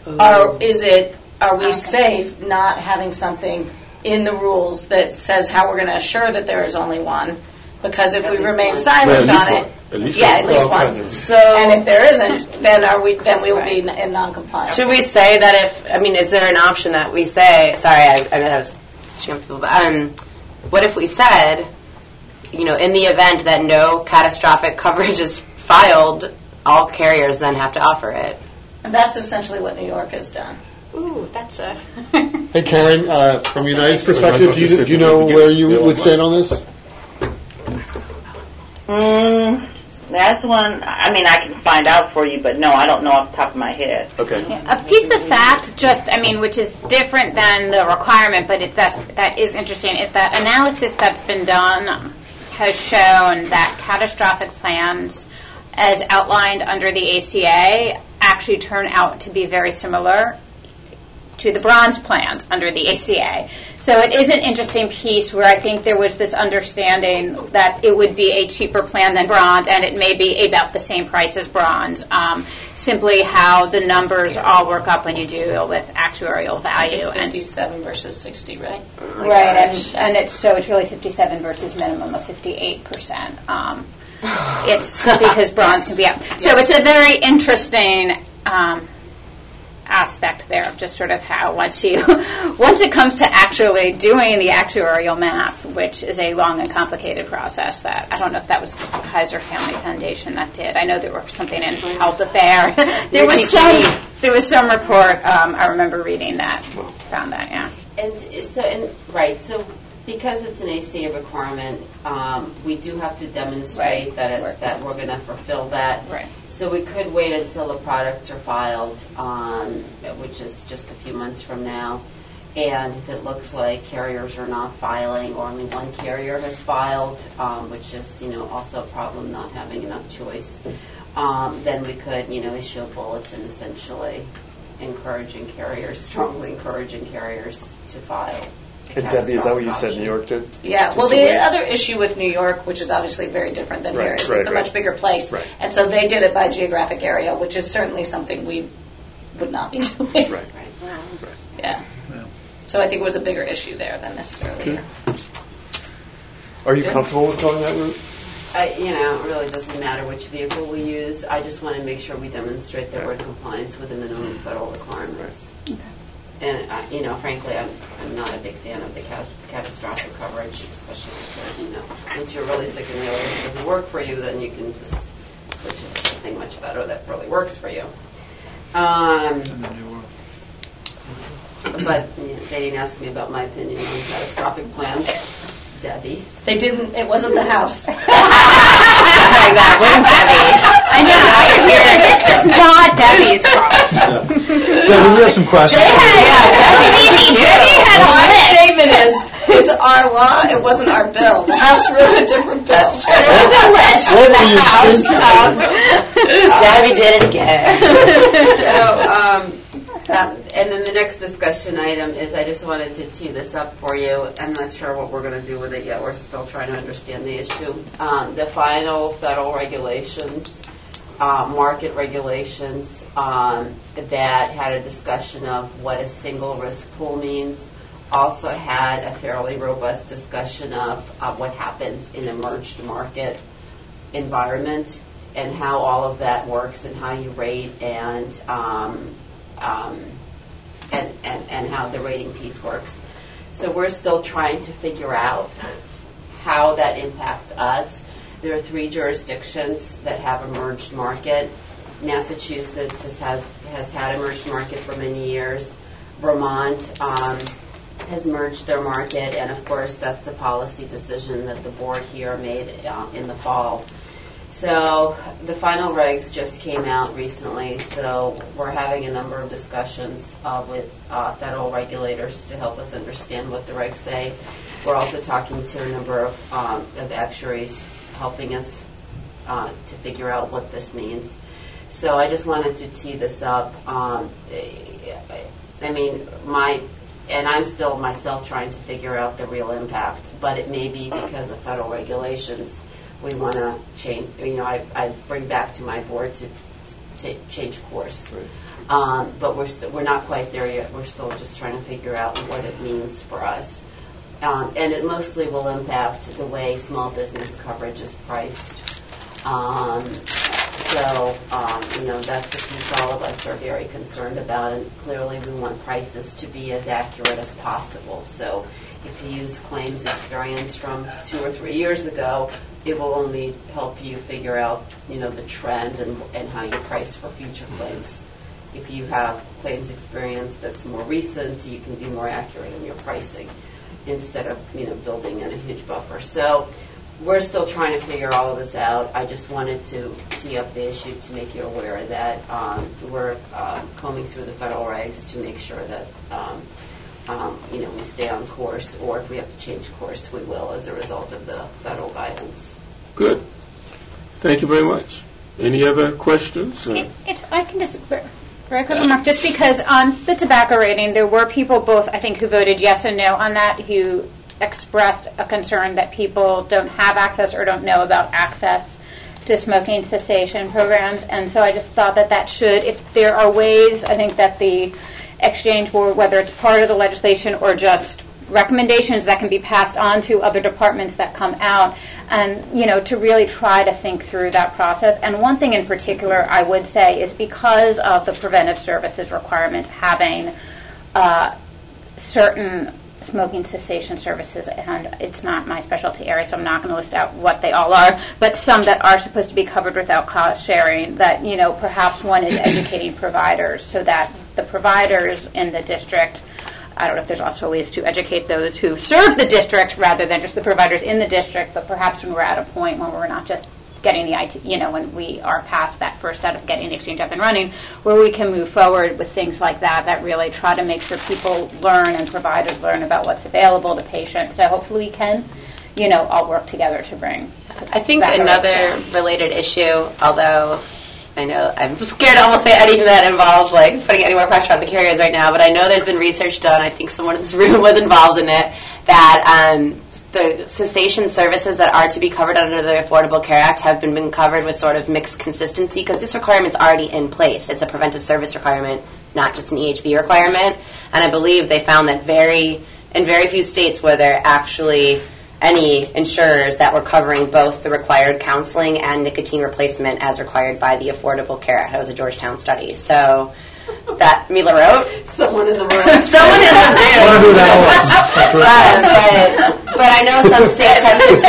or is it, are we safe not having something in the rules that says how we're going to assure that there is only one? Because if At we least remain one. silent Well, at least on one. it, At least yeah, one. at least Well, one. So, And if there isn't, then are we? Then we will be in, in non-compliance. should we say that if, I mean, is there an option that we say, sorry, I, I mean, I was checking people, but um, what if we said, you know, in the event that no catastrophic coverage is filed, all carriers then have to offer it? And that's essentially what New York has done. Ooh, that's a. Hey, Karen, uh, from United's perspective, do you, do you know where you would stand on this? Mm, that's one. I mean, I can find out for you, but no, I don't know off the top of my head. Okay. A piece of fact, just, I mean, which is different than the requirement, but it's, that's, that is interesting, is that analysis that's been done has shown that catastrophic plans, as outlined under the A C A, actually turn out to be very similar to the bronze plans under the A C A. So it is an interesting piece where I think there was this understanding that it would be a cheaper plan than bronze, and it may be about the same price as bronze. Um, simply how the numbers all work up when you deal with actuarial value. It's and fifty-seven versus sixty, right? Right, and, and it's, so it's really fifty-seven versus minimum of fifty-eight percent. Um, it's because bronze can be up. So it's a very interesting um, aspect there of just sort of how once you once it comes to actually doing the actuarial math, which is a long and complicated process that I don't know if that was Kaiser Family Foundation that did. I know there was something in Health Affair. there was some there was some report um, I remember reading that found that yeah. And so, and right, so Because it's an A C A requirement, um, we do have to demonstrate Right. that it, that we're going to fulfill that. Right. So we could wait until the products are filed, um, which is just a few months from now. And if it looks like carriers are not filing, or only one carrier has filed, um, which is, you know, also a problem, not having enough choice, um, then we could, you know, issue a bulletin essentially encouraging carriers, strongly encouraging carriers to file. And Debbie, is that what you said New York did? Yeah, Just well, to the wait? other issue with New York, which is obviously very different than Right, here, is right, it's a right. much bigger place. Right. And so they did it by geographic area, which is certainly something we would not be doing. Right. Yeah. So I think it was a bigger issue there than necessarily here. Are you comfortable with going that route? I, you know, it really doesn't matter which vehicle we use. I just want to make sure we demonstrate that we're in compliance with the minimum federal requirements. Okay. And, uh, you know, frankly, I'm, I'm not a big fan of the cat- catastrophic coverage, especially because, you know, once you're really sick and realize it doesn't work for you, then you can just switch into something much better that really works for you. Um, but you know, they didn't ask me about my opinion on catastrophic plans. Debbie. They didn't, it wasn't the house. That wasn't Debbie. I know. This was not Debbie's fault. Debbie, we have some questions. Debbie had a statement is, it's our law, it wasn't our bill. The house wrote a different bill. There was a list in the house of Debbie did it again. So, um, um, and then the next discussion item is I just wanted to tee this up for you. I'm not sure what we're going to do with it yet. We're still trying to understand the issue. Um, the final federal regulations, uh, market regulations, um, that had a discussion of what a single risk pool means, also had a fairly robust discussion of uh, what happens in a merged market environment and how all of that works and how you rate and um, um, and, and, and how the rating piece works. So we're still trying to figure out how that impacts us. There are three jurisdictions that have a merged market. Massachusetts has, has, has had a merged market for many years. Vermont um, has merged their market, and of course that's the policy decision that the board here made uh, in the fall. So the final regs just came out recently, so we're having a number of discussions uh, with uh, federal regulators to help us understand what the regs say. We're also talking to a number of, um, of actuaries helping us uh, to figure out what this means. So I just wanted to tee this up. Um, I mean, my, and I'm still myself trying to figure out the real impact, but it may be because of federal regulations we want to change, you know, I, I bring back to my board to, to change course. Right. Um, but we're, st- we're not quite there yet. We're still just trying to figure out what it means for us. Um, and it mostly will impact the way small business coverage is priced. Um, so, um, you know, that's the piece all of us are very concerned about, and clearly we want prices to be as accurate as possible. So if you use claims experience from two or three years ago, it will only help you figure out, you know, the trend and, and how you price for future claims. If you have claims experience that's more recent, you can be more accurate in your pricing instead of, you know, building in a huge buffer. So we're still trying to figure all of this out. I just wanted to tee up the issue to make you aware that um, we're uh, combing through the federal regs to make sure that um, um, you know, we stay on course, or if we have to change course, we will as a result of the federal guidance. Good. Thank you very much. Any other questions? If, if I can just very quick remark, just because on the tobacco rating, there were people both, I think, who voted yes and no on that, who expressed a concern that people don't have access or don't know about access to smoking cessation programs. And so I just thought that that should, if there are ways, I think that the exchange board, whether it's part of the legislation or just recommendations that can be passed on to other departments that come out, and, you know, to really try to think through that process. And one thing in particular I would say is because of the preventive services requirements having uh, certain smoking cessation services, and it's not my specialty area, so I'm not going to list out what they all are, but some that are supposed to be covered without cost sharing, that, you know, perhaps one is educating providers so that the providers in the district I don't know if there's also ways to educate those who serve the district rather than just the providers in the district, but perhaps when we're at a point when we're not just getting the I T, you know, when we are past that first set of getting the exchange up and running, where we can move forward with things like that that really try to make sure people learn and providers learn about what's available to patients. So hopefully we can, you know, all work together to bring. I think another related issue, although I know I'm scared to almost say anything that involves like putting any more pressure on the carriers right now, but I know there's been research done, I think someone in this room was involved in it, that um, the cessation services that are to be covered under the Affordable Care Act have been, been covered with sort of mixed consistency because this requirement's already in place. It's a preventive service requirement, not just an E H B requirement. And I believe they found that very in very few states where there are actually any insurers that were covering both the required counseling and nicotine replacement as required by the Affordable Care Act. That was a Georgetown study. So that Mila wrote. Someone in the room. Someone in the room. I wonder who that was. uh, but, but I know some states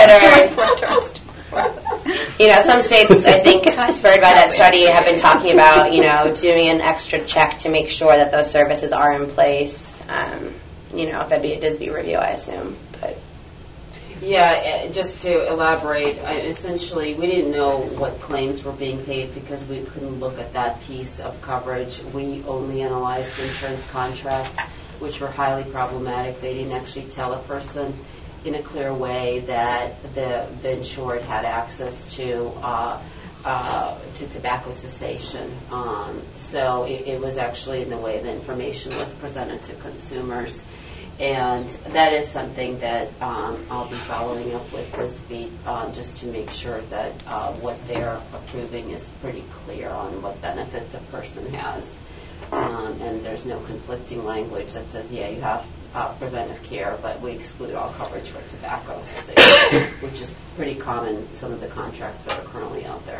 have considered, you know, some states, I think, spurred by that study, have been talking about, you know, doing an extra check to make sure that those services are in place. Um, you know, that'd be a D I S B review, I assume. But Yeah, just to elaborate, essentially we didn't know what claims were being paid because we couldn't look at that piece of coverage. We only analyzed insurance contracts, which were highly problematic. They didn't actually tell a person in a clear way that the, the insured had access to uh, uh, to tobacco cessation. Um, so it, it was actually in the way the information was presented to consumers. And that is something that um, I'll be following up with D I S B um, just to make sure that uh, what they're approving is pretty clear on what benefits a person has. Um, and there's no conflicting language that says, yeah, you have uh, preventive care, but we exclude all coverage for tobacco cessation, which is pretty common in some of the contracts that are currently out there.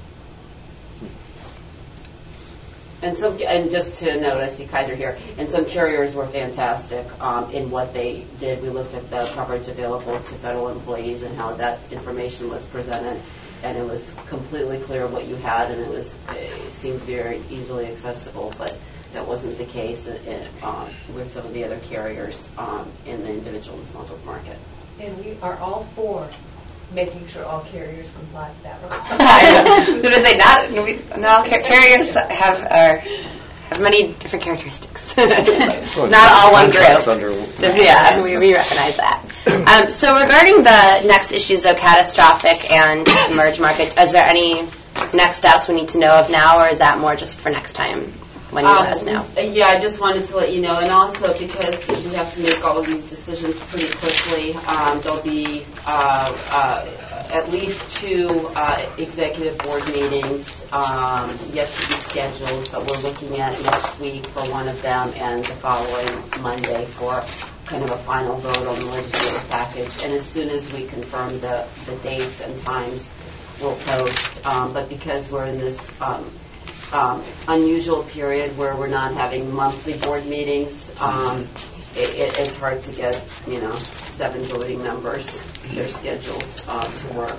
And some, and just to note, I see Kaiser here, and some carriers were fantastic um, in what they did. We looked at the coverage available to federal employees and how that information was presented, and it was completely clear what you had, and it was it seemed very easily accessible, but that wasn't the case in, in, um, with some of the other carriers um, in the individual and small group market. And we are all for making sure all carriers comply with that requirement. I was going to say, not, we, not all car- carriers have are, have many different characteristics. Not all one group. Under, yeah, we, we recognize that. Um, so regarding the next issues, though, catastrophic and merge market, is there any next steps we need to know of now, or is that more just for next time when you um, let us know? Yeah, I just wanted to let you know, and also because we have to make all of these decisions pretty quickly, um, there'll be uh, uh, at least two uh, executive board meetings um, yet to be scheduled, but we're looking at next week for one of them and the following Monday for kind of a final vote on the legislative package. And as soon as we confirm the, the dates and times, we'll post. Um, but because we're in this um, um, unusual period where we're not having monthly board meetings, um, it, it, it's hard to get, you know, seven voting members, their schedules uh, to work.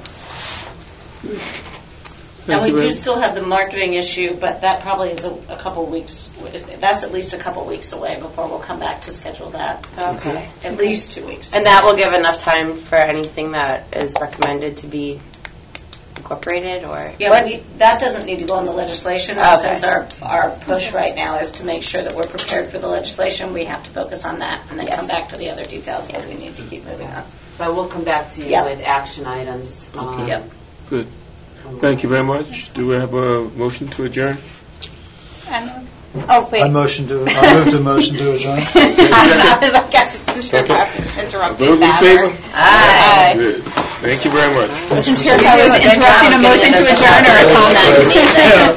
And we do still have the marketing issue, but that probably is a, a couple weeks. That's at least a couple weeks away before we'll come back to schedule that. Okay. At least two weeks. And that will give enough time for anything that is recommended to be incorporated, or yeah, what? We, that doesn't need to go on the legislation. Okay. Since our our push right now is to make sure that we're prepared for the legislation, we have to focus on that and then yes. come back to the other details that we need to keep moving on. But we'll come back to you yep. with action items. Um, yep. Good. Thank you very much. Do we have a motion to adjourn? And, oh, wait. I motion to, I move to motion to adjourn. Interrupting Those in favor? Aye. Good. Thank you very much. Wasn't sure if I was interrupting a motion to adjourn or a comment.